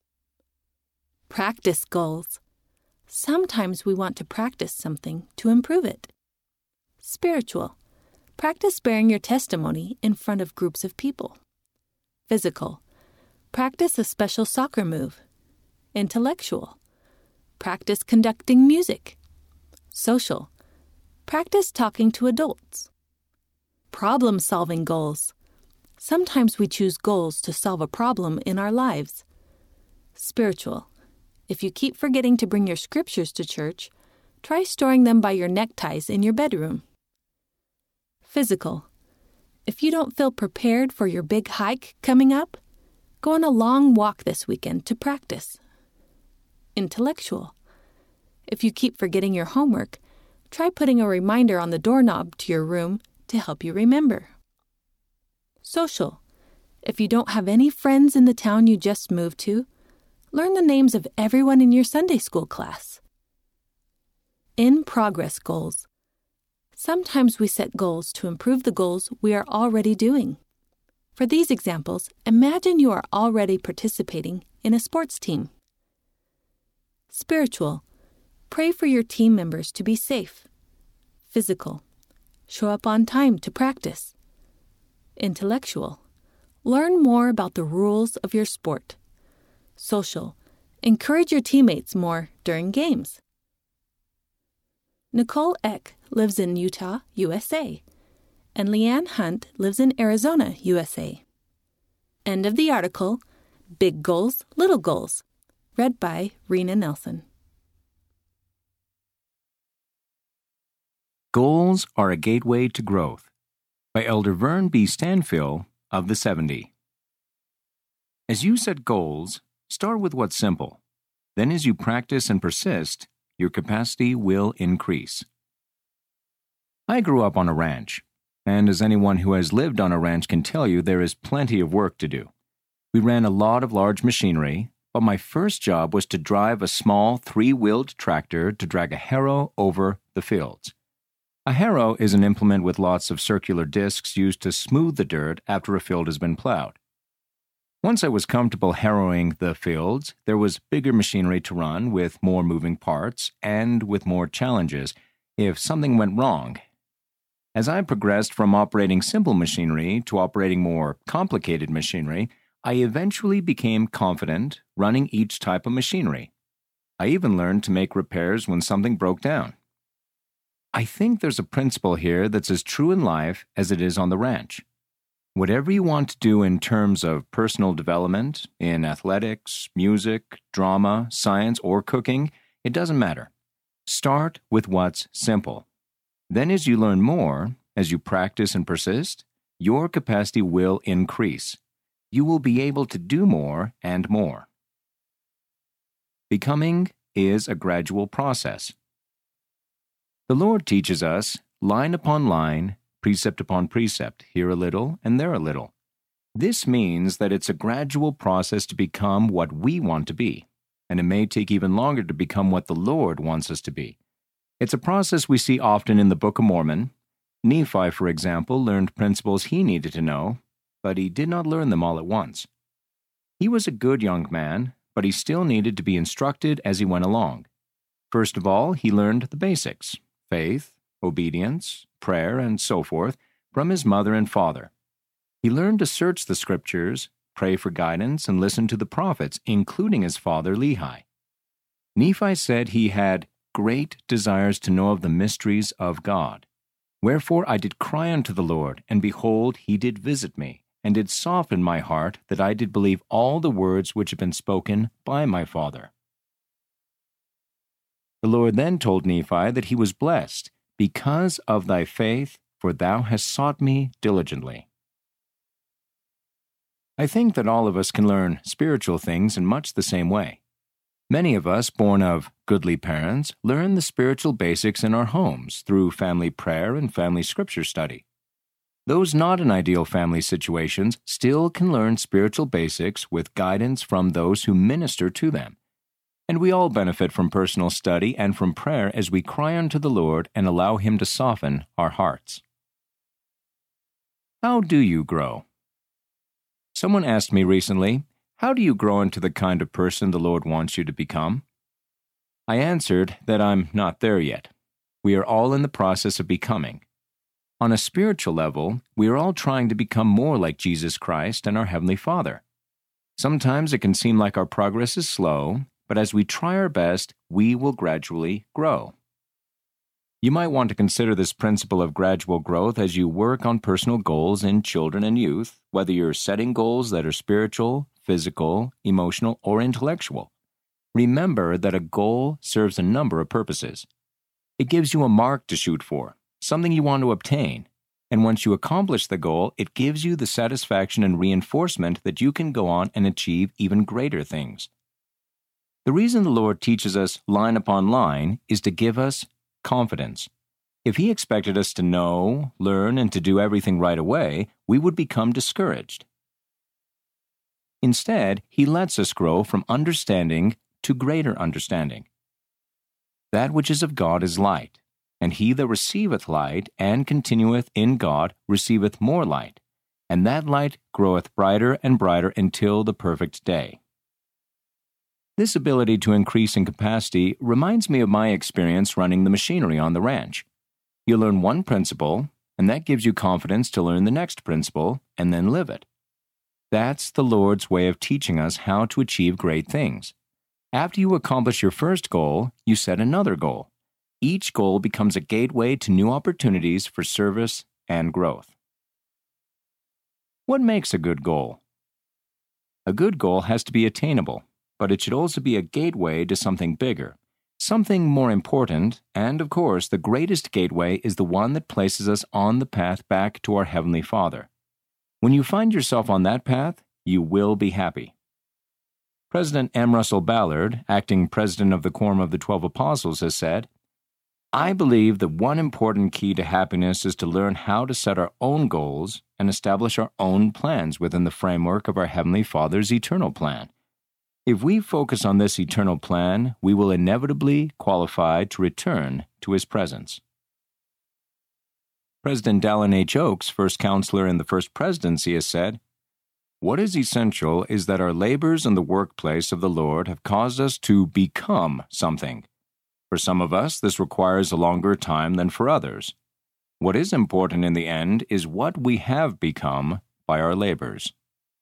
Practice goals. Sometimes we want to practice something to improve it. Spiritual. Practice bearing your testimony in front of groups of people. Physical. Practice a special soccer move. Intellectual. Practice conducting music. Social. Practice talking to adults. Problem-solving goals. Sometimes we choose goals to solve a problem in our lives. Spiritual. If you keep forgetting to bring your scriptures to church, try storing them by your neckties in your bedroom. Physical. If you don't feel prepared for your big hike coming up, go on a long walk this weekend to practice. Intellectual. If you keep forgetting your homework, try putting a reminder on the doorknob to your room to help you remember. Social. If you don't have any friends in the town you just moved to, learn the names of everyone in your Sunday school class. In-progress goals. Sometimes we set goals to improve the goals we are already doing. For these examples, imagine you are already participating in a sports team. Spiritual. Pray for your team members to be safe. Physical. Show up on time to practice. Intellectual. Learn more about the rules of your sport. Social. Encourage your teammates more during games. Nicole Eck lives in Utah, USA, and Leanne Hunt lives in Arizona, USA. End of the article, Big Goals, Little Goals, read by Rena Nelson. Goals Are a Gateway to Growth by Elder Vern B. Stanfill of the 70. As you set goals, start with what's simple. Then as you practice and persist, your capacity will increase. I grew up on a ranch, and as anyone who has lived on a ranch can tell you, there is plenty of work to do. We ran a lot of large machinery, but my first job was to drive a small 3-wheeled tractor to drag a harrow over the fields. A harrow is an implement with lots of circular discs used to smooth the dirt after a field has been plowed. Once I was comfortable harrowing the fields, there was bigger machinery to run with more moving parts and with more challenges if something went wrong. As I progressed from operating simple machinery to operating more complicated machinery, I eventually became confident running each type of machinery. I even learned to make repairs when something broke down. I think there's a principle here that's as true in life as it is on the ranch. Whatever you want to do in terms of personal development, in athletics, music, drama, science, or cooking, it doesn't matter. Start with what's simple. Then as you learn more, as you practice and persist, your capacity will increase. You will be able to do more and more. Becoming is a gradual process. The Lord teaches us, line upon line, precept upon precept, here a little and there a little. This means that it's a gradual process to become what we want to be, and it may take even longer to become what the Lord wants us to be. It's a process we see often in the Book of Mormon. Nephi, for example, learned principles he needed to know, but he did not learn them all at once. He was a good young man, but he still needed to be instructed as he went along. First of all, he learned the basics: faith, obedience, prayer, and so forth, from his mother and father. He learned to search the Scriptures, pray for guidance, and listen to the prophets, including his father Lehi. Nephi said he had great desires to know of the mysteries of God. Wherefore I did cry unto the Lord, and behold, he did visit me, and did soften my heart, that I did believe all the words which had been spoken by my father. The Lord then told Nephi that he was blessed, because of thy faith, for thou hast sought me diligently. I think that all of us can learn spiritual things in much the same way. Many of us, born of goodly parents, learn the spiritual basics in our homes through family prayer and family scripture study. Those not in ideal family situations still can learn spiritual basics with guidance from those who minister to them. And we all benefit from personal study and from prayer as we cry unto the Lord and allow Him to soften our hearts. How do you grow? Someone asked me recently, how do you grow into the kind of person the Lord wants you to become? I answered that I'm not there yet. We are all in the process of becoming. On a spiritual level, we are all trying to become more like Jesus Christ and our Heavenly Father. Sometimes it can seem like our progress is slow, but as we try our best, we will gradually grow. You might want to consider this principle of gradual growth as you work on personal goals in children and youth, whether you're setting goals that are spiritual, physical, emotional, or intellectual. Remember that a goal serves a number of purposes. It gives you a mark to shoot for, something you want to obtain, and once you accomplish the goal, it gives you the satisfaction and reinforcement that you can go on and achieve even greater things. The reason the Lord teaches us line upon line is to give us confidence. If He expected us to know, learn, and to do everything right away, we would become discouraged. Instead, He lets us grow from understanding to greater understanding. That which is of God is light, and he that receiveth light and continueth in God receiveth more light, and that light groweth brighter and brighter until the perfect day. This ability to increase in capacity reminds me of my experience running the machinery on the ranch. You learn one principle, and that gives you confidence to learn the next principle and then live it. That's the Lord's way of teaching us how to achieve great things. After you accomplish your first goal, you set another goal. Each goal becomes a gateway to new opportunities for service and growth. What makes a good goal? A good goal has to be attainable, but it should also be a gateway to something bigger, something more important, and of course, the greatest gateway is the one that places us on the path back to our Heavenly Father. When you find yourself on that path, you will be happy. President M. Russell Ballard, acting president of the Quorum of the 12 Apostles, has said, "I believe that one important key to happiness is to learn how to set our own goals and establish our own plans within the framework of our Heavenly Father's eternal plan. If we focus on this eternal plan, we will inevitably qualify to return to His presence." President Dallin H. Oaks, first counselor in the First Presidency, has said, What is essential is that our labors in the workplace of the Lord have caused us to become something. For some of us, this requires a longer time than for others. What is important in the end is what we have become by our labors.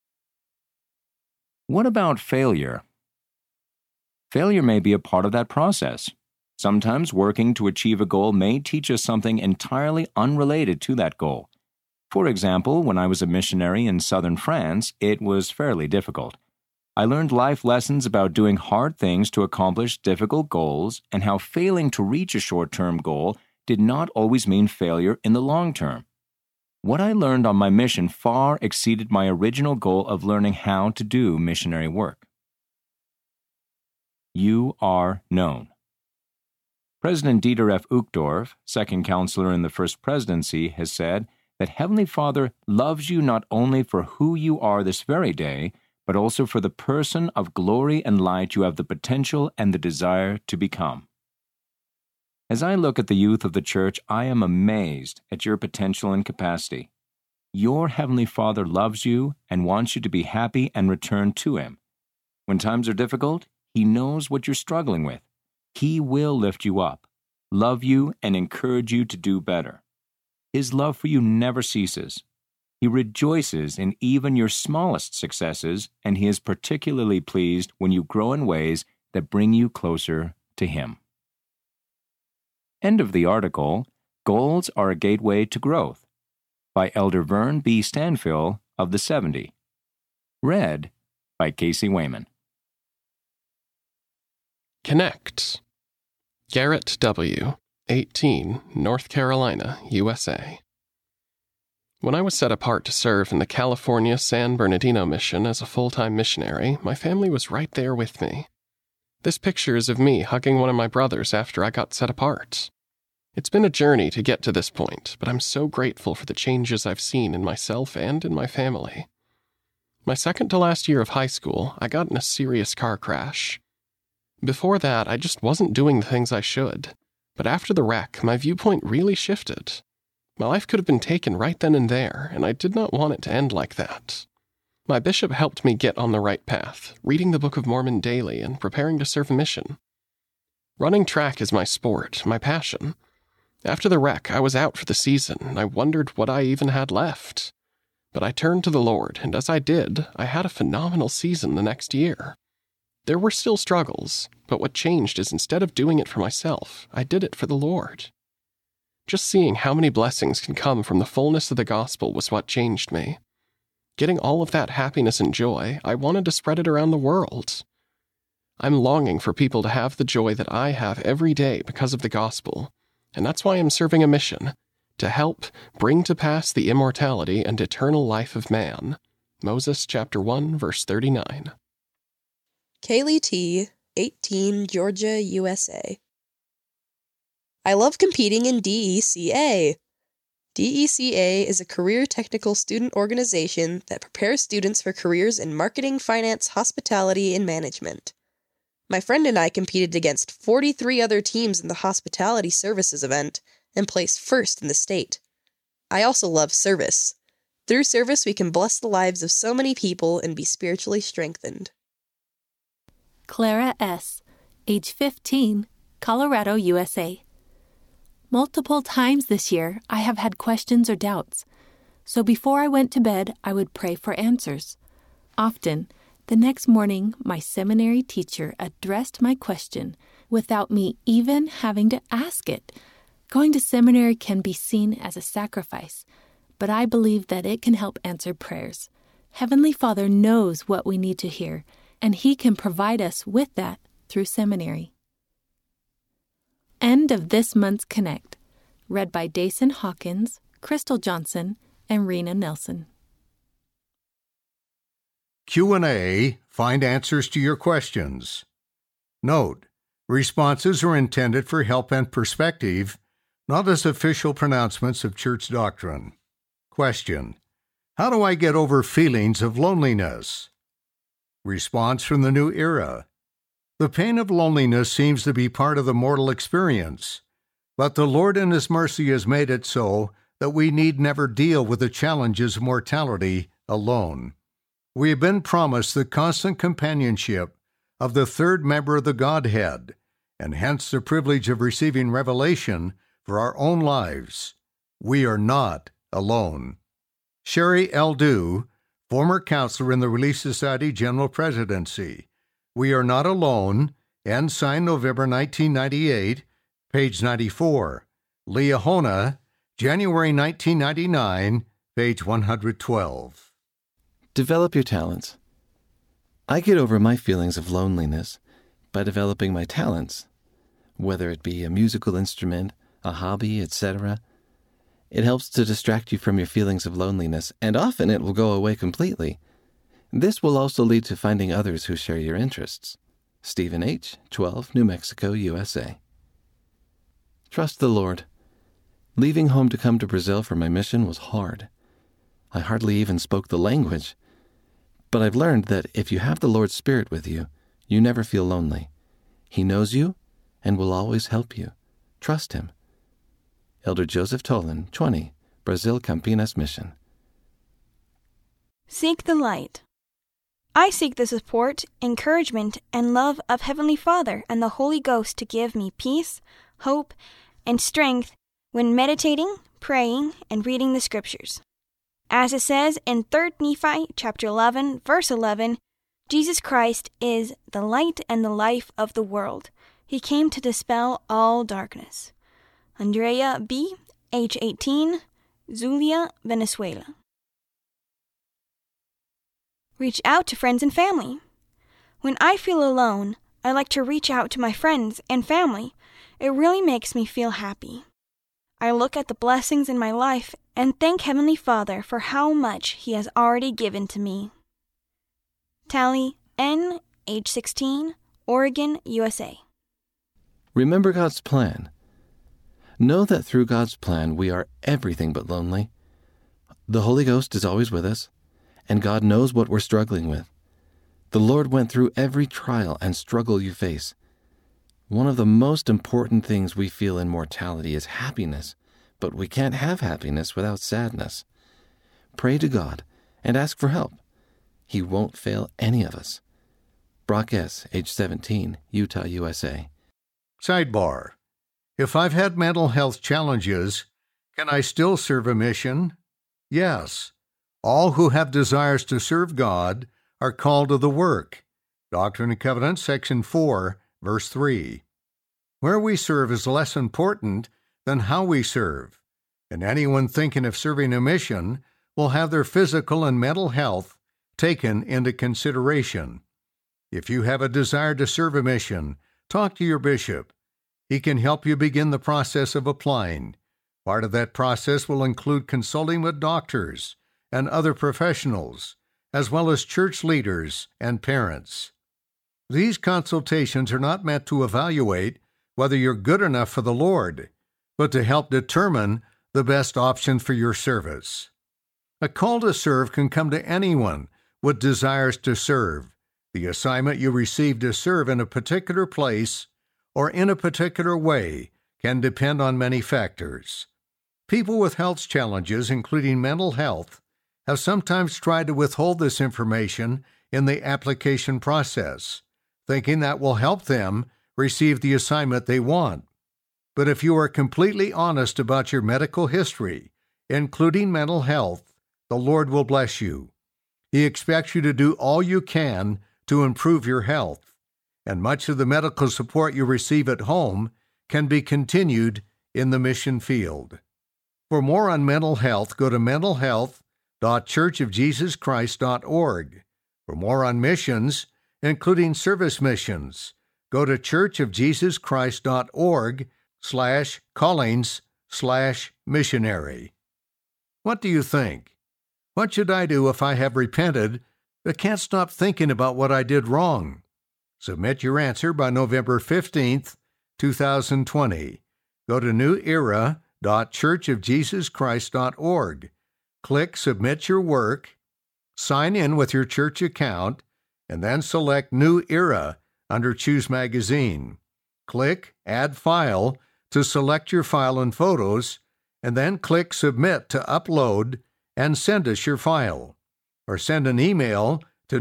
What about failure? Failure may be a part of that process. Sometimes working to achieve a goal may teach us something entirely unrelated to that goal. For example, when I was a missionary in southern France, it was fairly difficult. I learned life lessons about doing hard things to accomplish difficult goals and how failing to reach a short-term goal did not always mean failure in the long term. What I learned on my mission far exceeded my original goal of learning how to do missionary work. You are known. President Dieter F. Uchtdorf, second counselor in the First Presidency, has said that Heavenly Father loves you not only for who you are this very day, but also for the person of glory and light you have the potential and the desire to become. As I look at the youth of the church, I am amazed at your potential and capacity. Your Heavenly Father loves you and wants you to be happy and return to Him. When times are difficult, He knows what you're struggling with. He will lift you up, love you, and encourage you to do better. His love for you never ceases. He rejoices in even your smallest successes, and He is particularly pleased when you grow in ways that bring you closer to Him. End of the article, Goals Are a Gateway to Growth, by Elder Vern B. Stanfill of the 70. Read by Casey Wayman. Connect. Garrett W., 18, North Carolina, USA. When I was set apart to serve in the California San Bernardino mission as a full-time missionary, my family was right there with me. This picture is of me hugging one of my brothers after I got set apart. It's been a journey to get to this point, but I'm so grateful for the changes I've seen in myself and in my family. My second to last year of high school, I got in a serious car crash. Before that, I just wasn't doing the things I should. But after the wreck, my viewpoint really shifted. My life could have been taken right then and there, and I did not want it to end like that. My bishop helped me get on the right path, reading the Book of Mormon daily and preparing to serve a mission. Running track is my sport, my passion. After the wreck, I was out for the season, and I wondered what I even had left. But I turned to the Lord, and as I did, I had a phenomenal season the next year. There were still struggles, but what changed is instead of doing it for myself, I did it for the Lord. Just seeing how many blessings can come from the fullness of the gospel was what changed me. Getting all of that happiness and joy, I wanted to spread it around the world. I'm longing for people to have the joy that I have every day because of the gospel, and that's why I'm serving a mission, to help bring to pass the immortality and eternal life of man. Moses chapter 1, verse 39. Kaylee T., 18, Georgia, USA. I love competing in DECA. DECA is a career technical student organization that prepares students for careers in marketing, finance, hospitality, and management. My friend and I competed against 43 other teams in the hospitality services event and placed first in the state. I also love service. Through service, we can bless the lives of so many people and be spiritually strengthened. Clara S., age 15, Colorado, USA. Multiple times this year, I have had questions or doubts. So before I went to bed, I would pray for answers. Often, the next morning, my seminary teacher addressed my question without me even having to ask it. Going to seminary can be seen as a sacrifice, but I believe that it can help answer prayers. Heavenly Father knows what we need to hear, and He can provide us with that through seminary. End of this month's Connect. Read by Dason Hawkins, Crystal Johnson, and Rena Nelson. Q&A, find answers to your questions. Note, responses are intended for help and perspective, not as official pronouncements of church doctrine. Question: how do I get over feelings of loneliness? Response from the New Era: the pain of loneliness seems to be part of the mortal experience, but the Lord in His mercy has made it so that we need never deal with the challenges of mortality alone. We have been promised the constant companionship of the third member of the Godhead, and hence the privilege of receiving revelation for our own lives. We are not alone. Sherry L. Dew, former counselor in the Relief Society General Presidency. We Are Not Alone, and signed November 1998, page 94. Liahona, January 1999, page 112. Develop your talents. I get over my feelings of loneliness by developing my talents, whether it be a musical instrument, a hobby, etc. It helps to distract you from your feelings of loneliness, and often it will go away completely. This will also lead to finding others who share your interests. Stephen H., 12, New Mexico, USA. Trust the Lord. Leaving home to come to Brazil for my mission was hard. I hardly even spoke the language. But I've learned that if you have the Lord's Spirit with you, you never feel lonely. He knows you and will always help you. Trust Him. Elder Joseph Tolan, 20, Brazil Campinas Mission. Seek the light. I seek the support, encouragement, and love of Heavenly Father and the Holy Ghost to give me peace, hope, and strength when meditating, praying, and reading the Scriptures. As it says in 3 Nephi chapter 11, verse 11, Jesus Christ is the light and the life of the world. He came to dispel all darkness. Andrea B., age 18, Zulia, Venezuela. Reach out to friends and family. When I feel alone, I like to reach out to my friends and family. It really makes me feel happy. I look at the blessings in my life and thank Heavenly Father for how much He has already given to me. Tally N., age 16, Oregon, USA. Remember God's plan. Know that through God's plan we are everything but lonely. The Holy Ghost is always with us, and God knows what we're struggling with. The Lord went through every trial and struggle you face. One of the most important things we feel in mortality is happiness, but we can't have happiness without sadness. Pray to God and ask for help. He won't fail any of us. Brock S., age 17, Utah, USA. Sidebar. If I've had mental health challenges, can I still serve a mission? Yes. All who have desires to serve God are called to the work. Doctrine and Covenants, section 4, verse 3. Where we serve is less important than how we serve, and anyone thinking of serving a mission will have their physical and mental health taken into consideration. If you have a desire to serve a mission, talk to your bishop. He can help you begin the process of applying. Part of that process will include consulting with doctors and other professionals, as well as church leaders and parents. These consultations are not meant to evaluate whether you're good enough for the Lord, but to help determine the best option for your service. A call to serve can come to anyone with desires to serve. The assignment you receive to serve in a particular place or in a particular way can depend on many factors. People with health challenges, including mental health, have sometimes tried to withhold this information in the application process, thinking that will help them receive the assignment they want. But if you are completely honest about your medical history, including mental health, the Lord will bless you. He expects you to do all you can to improve your health, and much of the medical support you receive at home can be continued in the mission field. For more on mental health, go to mentalhealth.churchofjesuschrist.org. For more on missions, including service missions, go to churchofjesuschrist.org/callings/missionary. What do you think? What should I do if I have repented but can't stop thinking about what I did wrong? Submit your answer by November 15th, 2020. Go to newera.churchofjesuschrist.org. Click Submit Your Work, sign in with your church account, and then select New Era under Choose Magazine. Click Add File to select your file and photos, and then click Submit to upload and send us your file. or send an email to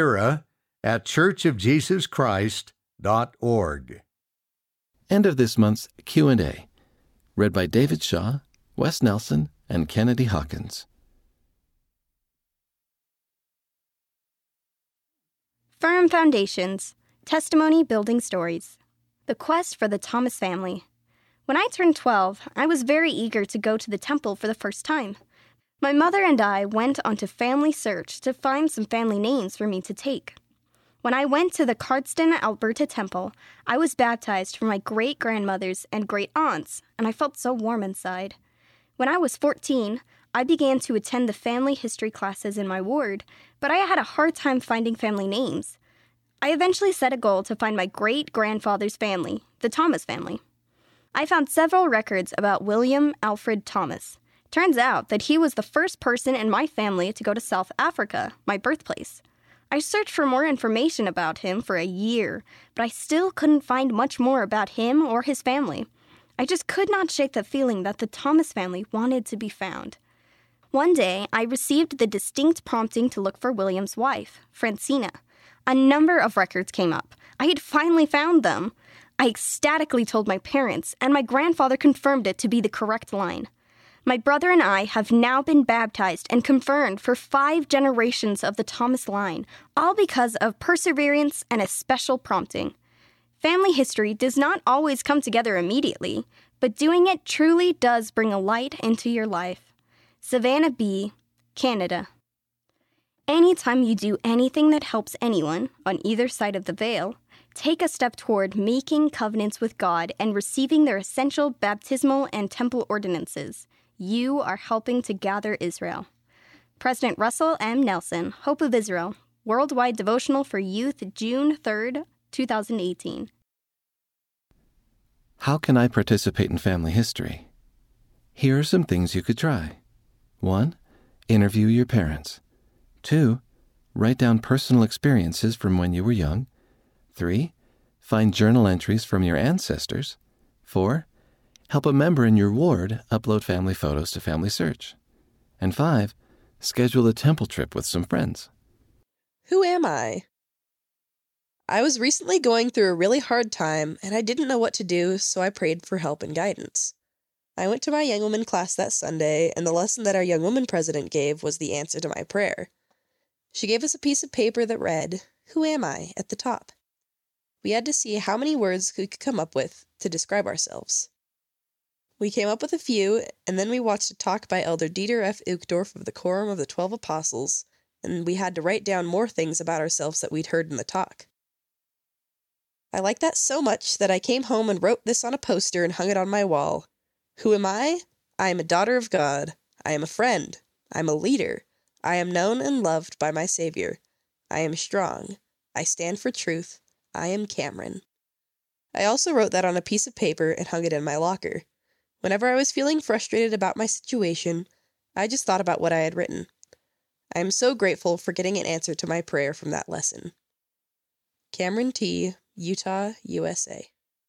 newera@churchofjesuschrist.org. End of this month's Q&A, read by David Shaw, Wes Nelson, and Kennedy Hawkins. Firm Foundations, Testimony Building Stories. The Quest for the Thomas Family. When I turned 12, I was very eager to go to the temple for the first time. My mother and I went onto Family Search to find some family names for me to take. When I went to the Cardston, Alberta Temple, I was baptized for my great-grandmothers and great-aunts, and I felt so warm inside. When I was 14, I began to attend the family history classes in my ward, but I had a hard time finding family names. I eventually set a goal to find my great-grandfather's family, the Thomas family. I found several records about William Alfred Thomas. Turns out that he was the first person in my family to go to South Africa, my birthplace. I searched for more information about him for a year, but I still couldn't find much more about him or his family. I just could not shake the feeling that the Thomas family wanted to be found. One day, I received the distinct prompting to look for William's wife, Francina. A number of records came up. I had finally found them. I ecstatically told my parents, and my grandfather confirmed it to be the correct line. My brother and I have now been baptized and confirmed for 5 generations of the Thomas line, all because of perseverance and a special prompting. Family history does not always come together immediately, but doing it truly does bring a light into your life. Savannah B., Canada. Anytime you do anything that helps anyone, on either side of the veil, take a step toward making covenants with God and receiving their essential baptismal and temple ordinances. You are helping to gather Israel. President Russell M. Nelson, Hope of Israel, Worldwide Devotional for Youth, June 3rd, 2018. How can I participate in family history? Here are some things you could try. 1. Interview your parents. 2. Write down personal experiences from when you were young. 3. Find journal entries from your ancestors. 4. Help a member in your ward upload family photos to Family Search. And 5. Schedule a temple trip with some friends. Who am I? I was recently going through a really hard time, and I didn't know what to do, so I prayed for help and guidance. I went to my young woman class that Sunday, and the lesson that our young woman president gave was the answer to my prayer. She gave us a piece of paper that read, "Who am I?" at the top. We had to see how many words we could come up with to describe ourselves. We came up with a few, and then we watched a talk by Elder Dieter F. Uchtdorf of the Quorum of the 12 Apostles, and we had to write down more things about ourselves that we'd heard in the talk. I liked that so much that I came home and wrote this on a poster and hung it on my wall. Who am I? I am a daughter of God. I am a friend. I am a leader. I am known and loved by my Savior. I am strong. I stand for truth. I am Cameron. I also wrote that on a piece of paper and hung it in my locker. Whenever I was feeling frustrated about my situation, I just thought about what I had written. I am so grateful for getting an answer to my prayer from that lesson. Cameron T., Utah, USA.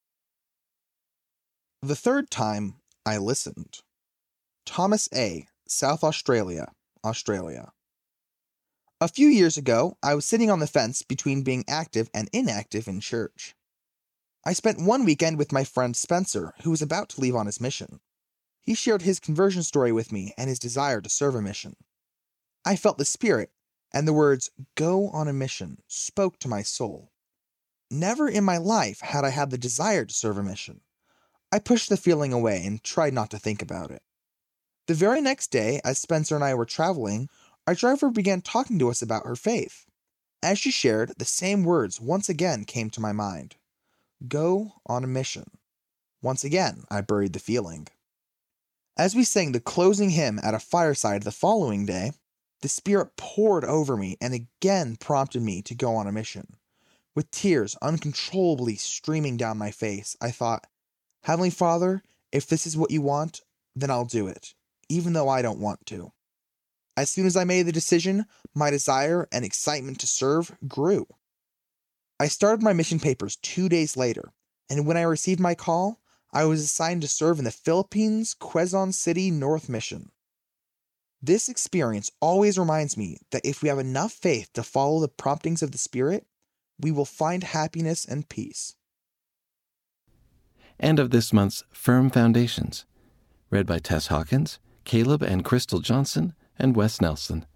The third time I listened. Thomas A., South Australia, Australia. A few years ago, I was sitting on the fence between being active and inactive in church. I spent one weekend with my friend Spencer, who was about to leave on his mission. He shared his conversion story with me and his desire to serve a mission. I felt the Spirit, and the words, "Go on a mission," spoke to my soul. Never in my life had I had the desire to serve a mission. I pushed the feeling away and tried not to think about it. The very next day, as Spencer and I were traveling, our driver began talking to us about her faith. As she shared, the same words once again came to my mind. Go on a mission. Once again, I buried the feeling. As we sang the closing hymn at a fireside the following day, the Spirit poured over me and again prompted me to go on a mission. With tears uncontrollably streaming down my face, I thought, Heavenly Father, if this is what you want, then I'll do it, even though I don't want to. As soon as I made the decision, my desire and excitement to serve grew. I started my mission papers 2 days later, and when I received my call, I was assigned to serve in the Philippines, Quezon City North Mission. This experience always reminds me that if we have enough faith to follow the promptings of the Spirit, we will find happiness and peace. And of this month's Firm Foundations, read by Tess Hawkins, Caleb and Crystal Johnson, and Wes Nelson.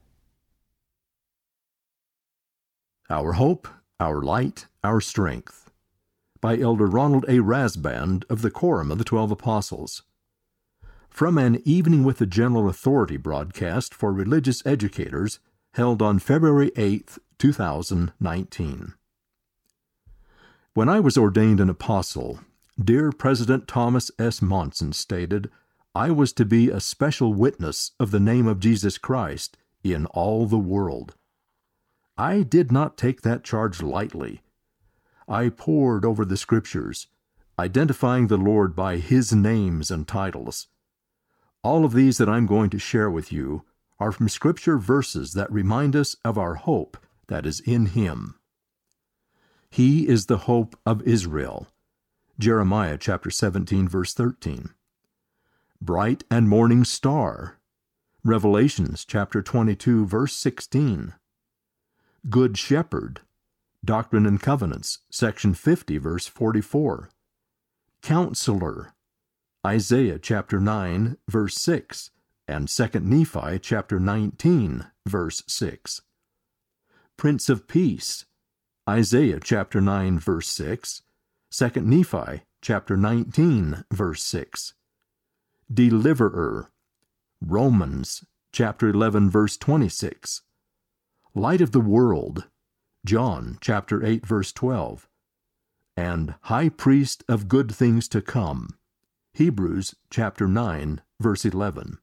Our Hope, Our Light, Our Strength, by Elder Ronald A. Rasband of the Quorum of the 12 Apostles. From an Evening with the General Authority broadcast for religious educators held on February 8, 2019. When I was ordained an apostle, dear President Thomas S. Monson stated, I was to be a special witness of the name of Jesus Christ in all the world. I did not take that charge lightly. I pored over the Scriptures, identifying the Lord by His names and titles. All of these that I'm going to share with you are from Scripture verses that remind us of our hope that is in Him. He is the hope of Israel. Jeremiah chapter 17, verse 13. Bright and morning star. Revelations chapter 22, verse 16. Good Shepherd, Doctrine and Covenants, section 50, verse 44. Counselor, Isaiah chapter 9, verse 6, and 2 Nephi chapter 19, verse 6. Prince of Peace, Isaiah chapter 9, verse 6, 2 Nephi chapter 19, verse 6. Deliverer, Romans chapter 11, verse 26. Light of the World, John chapter 8, verse 12, and High Priest of Good Things to Come, Hebrews chapter 9, verse 11.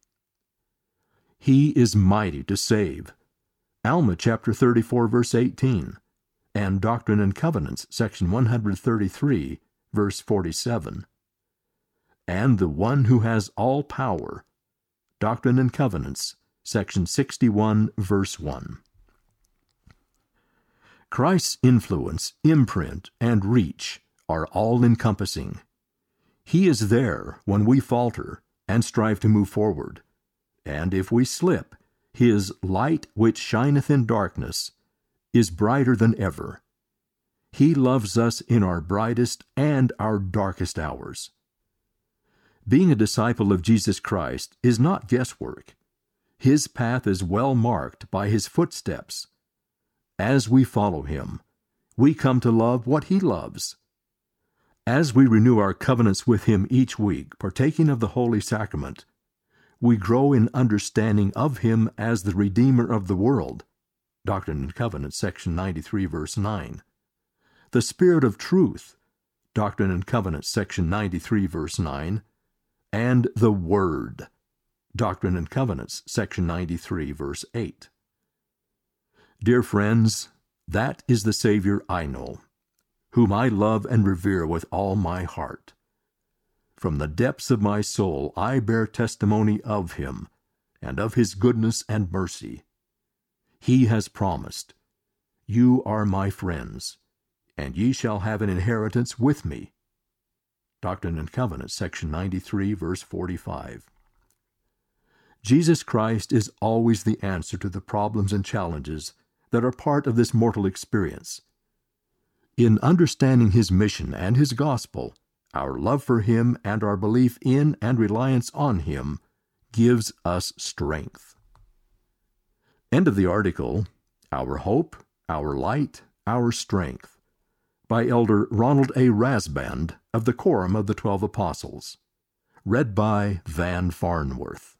He is mighty to save, Alma chapter 34, verse 18, and Doctrine and Covenants, section 133, verse 47. And the One who has all power, Doctrine and Covenants, section 61, verse 1. Christ's influence, imprint, and reach are all-encompassing. He is there when we falter and strive to move forward, and if we slip, His light which shineth in darkness is brighter than ever. He loves us in our brightest and our darkest hours. Being a disciple of Jesus Christ is not guesswork. His path is well marked by His footsteps. As we follow Him, we come to love what He loves. As we renew our covenants with Him each week, partaking of the Holy Sacrament, we grow in understanding of Him as the Redeemer of the world. Doctrine and Covenants, section 93, verse 9. The Spirit of Truth. Doctrine and Covenants, section 93, verse 9. And the Word. Doctrine and Covenants, section 93, verse 8. Dear friends, that is the Savior I know, whom I love and revere with all my heart. From the depths of my soul I bear testimony of Him, and of His goodness and mercy. He has promised, You are my friends, and ye shall have an inheritance with me. Doctrine and Covenants, section 93, verse 45. Jesus Christ is always the answer to the problems and challenges that are part of this mortal experience. In understanding His mission and His gospel, our love for Him and our belief in and reliance on Him gives us strength. End of the article, Our Hope, Our Light, Our Strength, by Elder Ronald A. Rasband of the Quorum of the 12 Apostles. Read by Van Farnworth.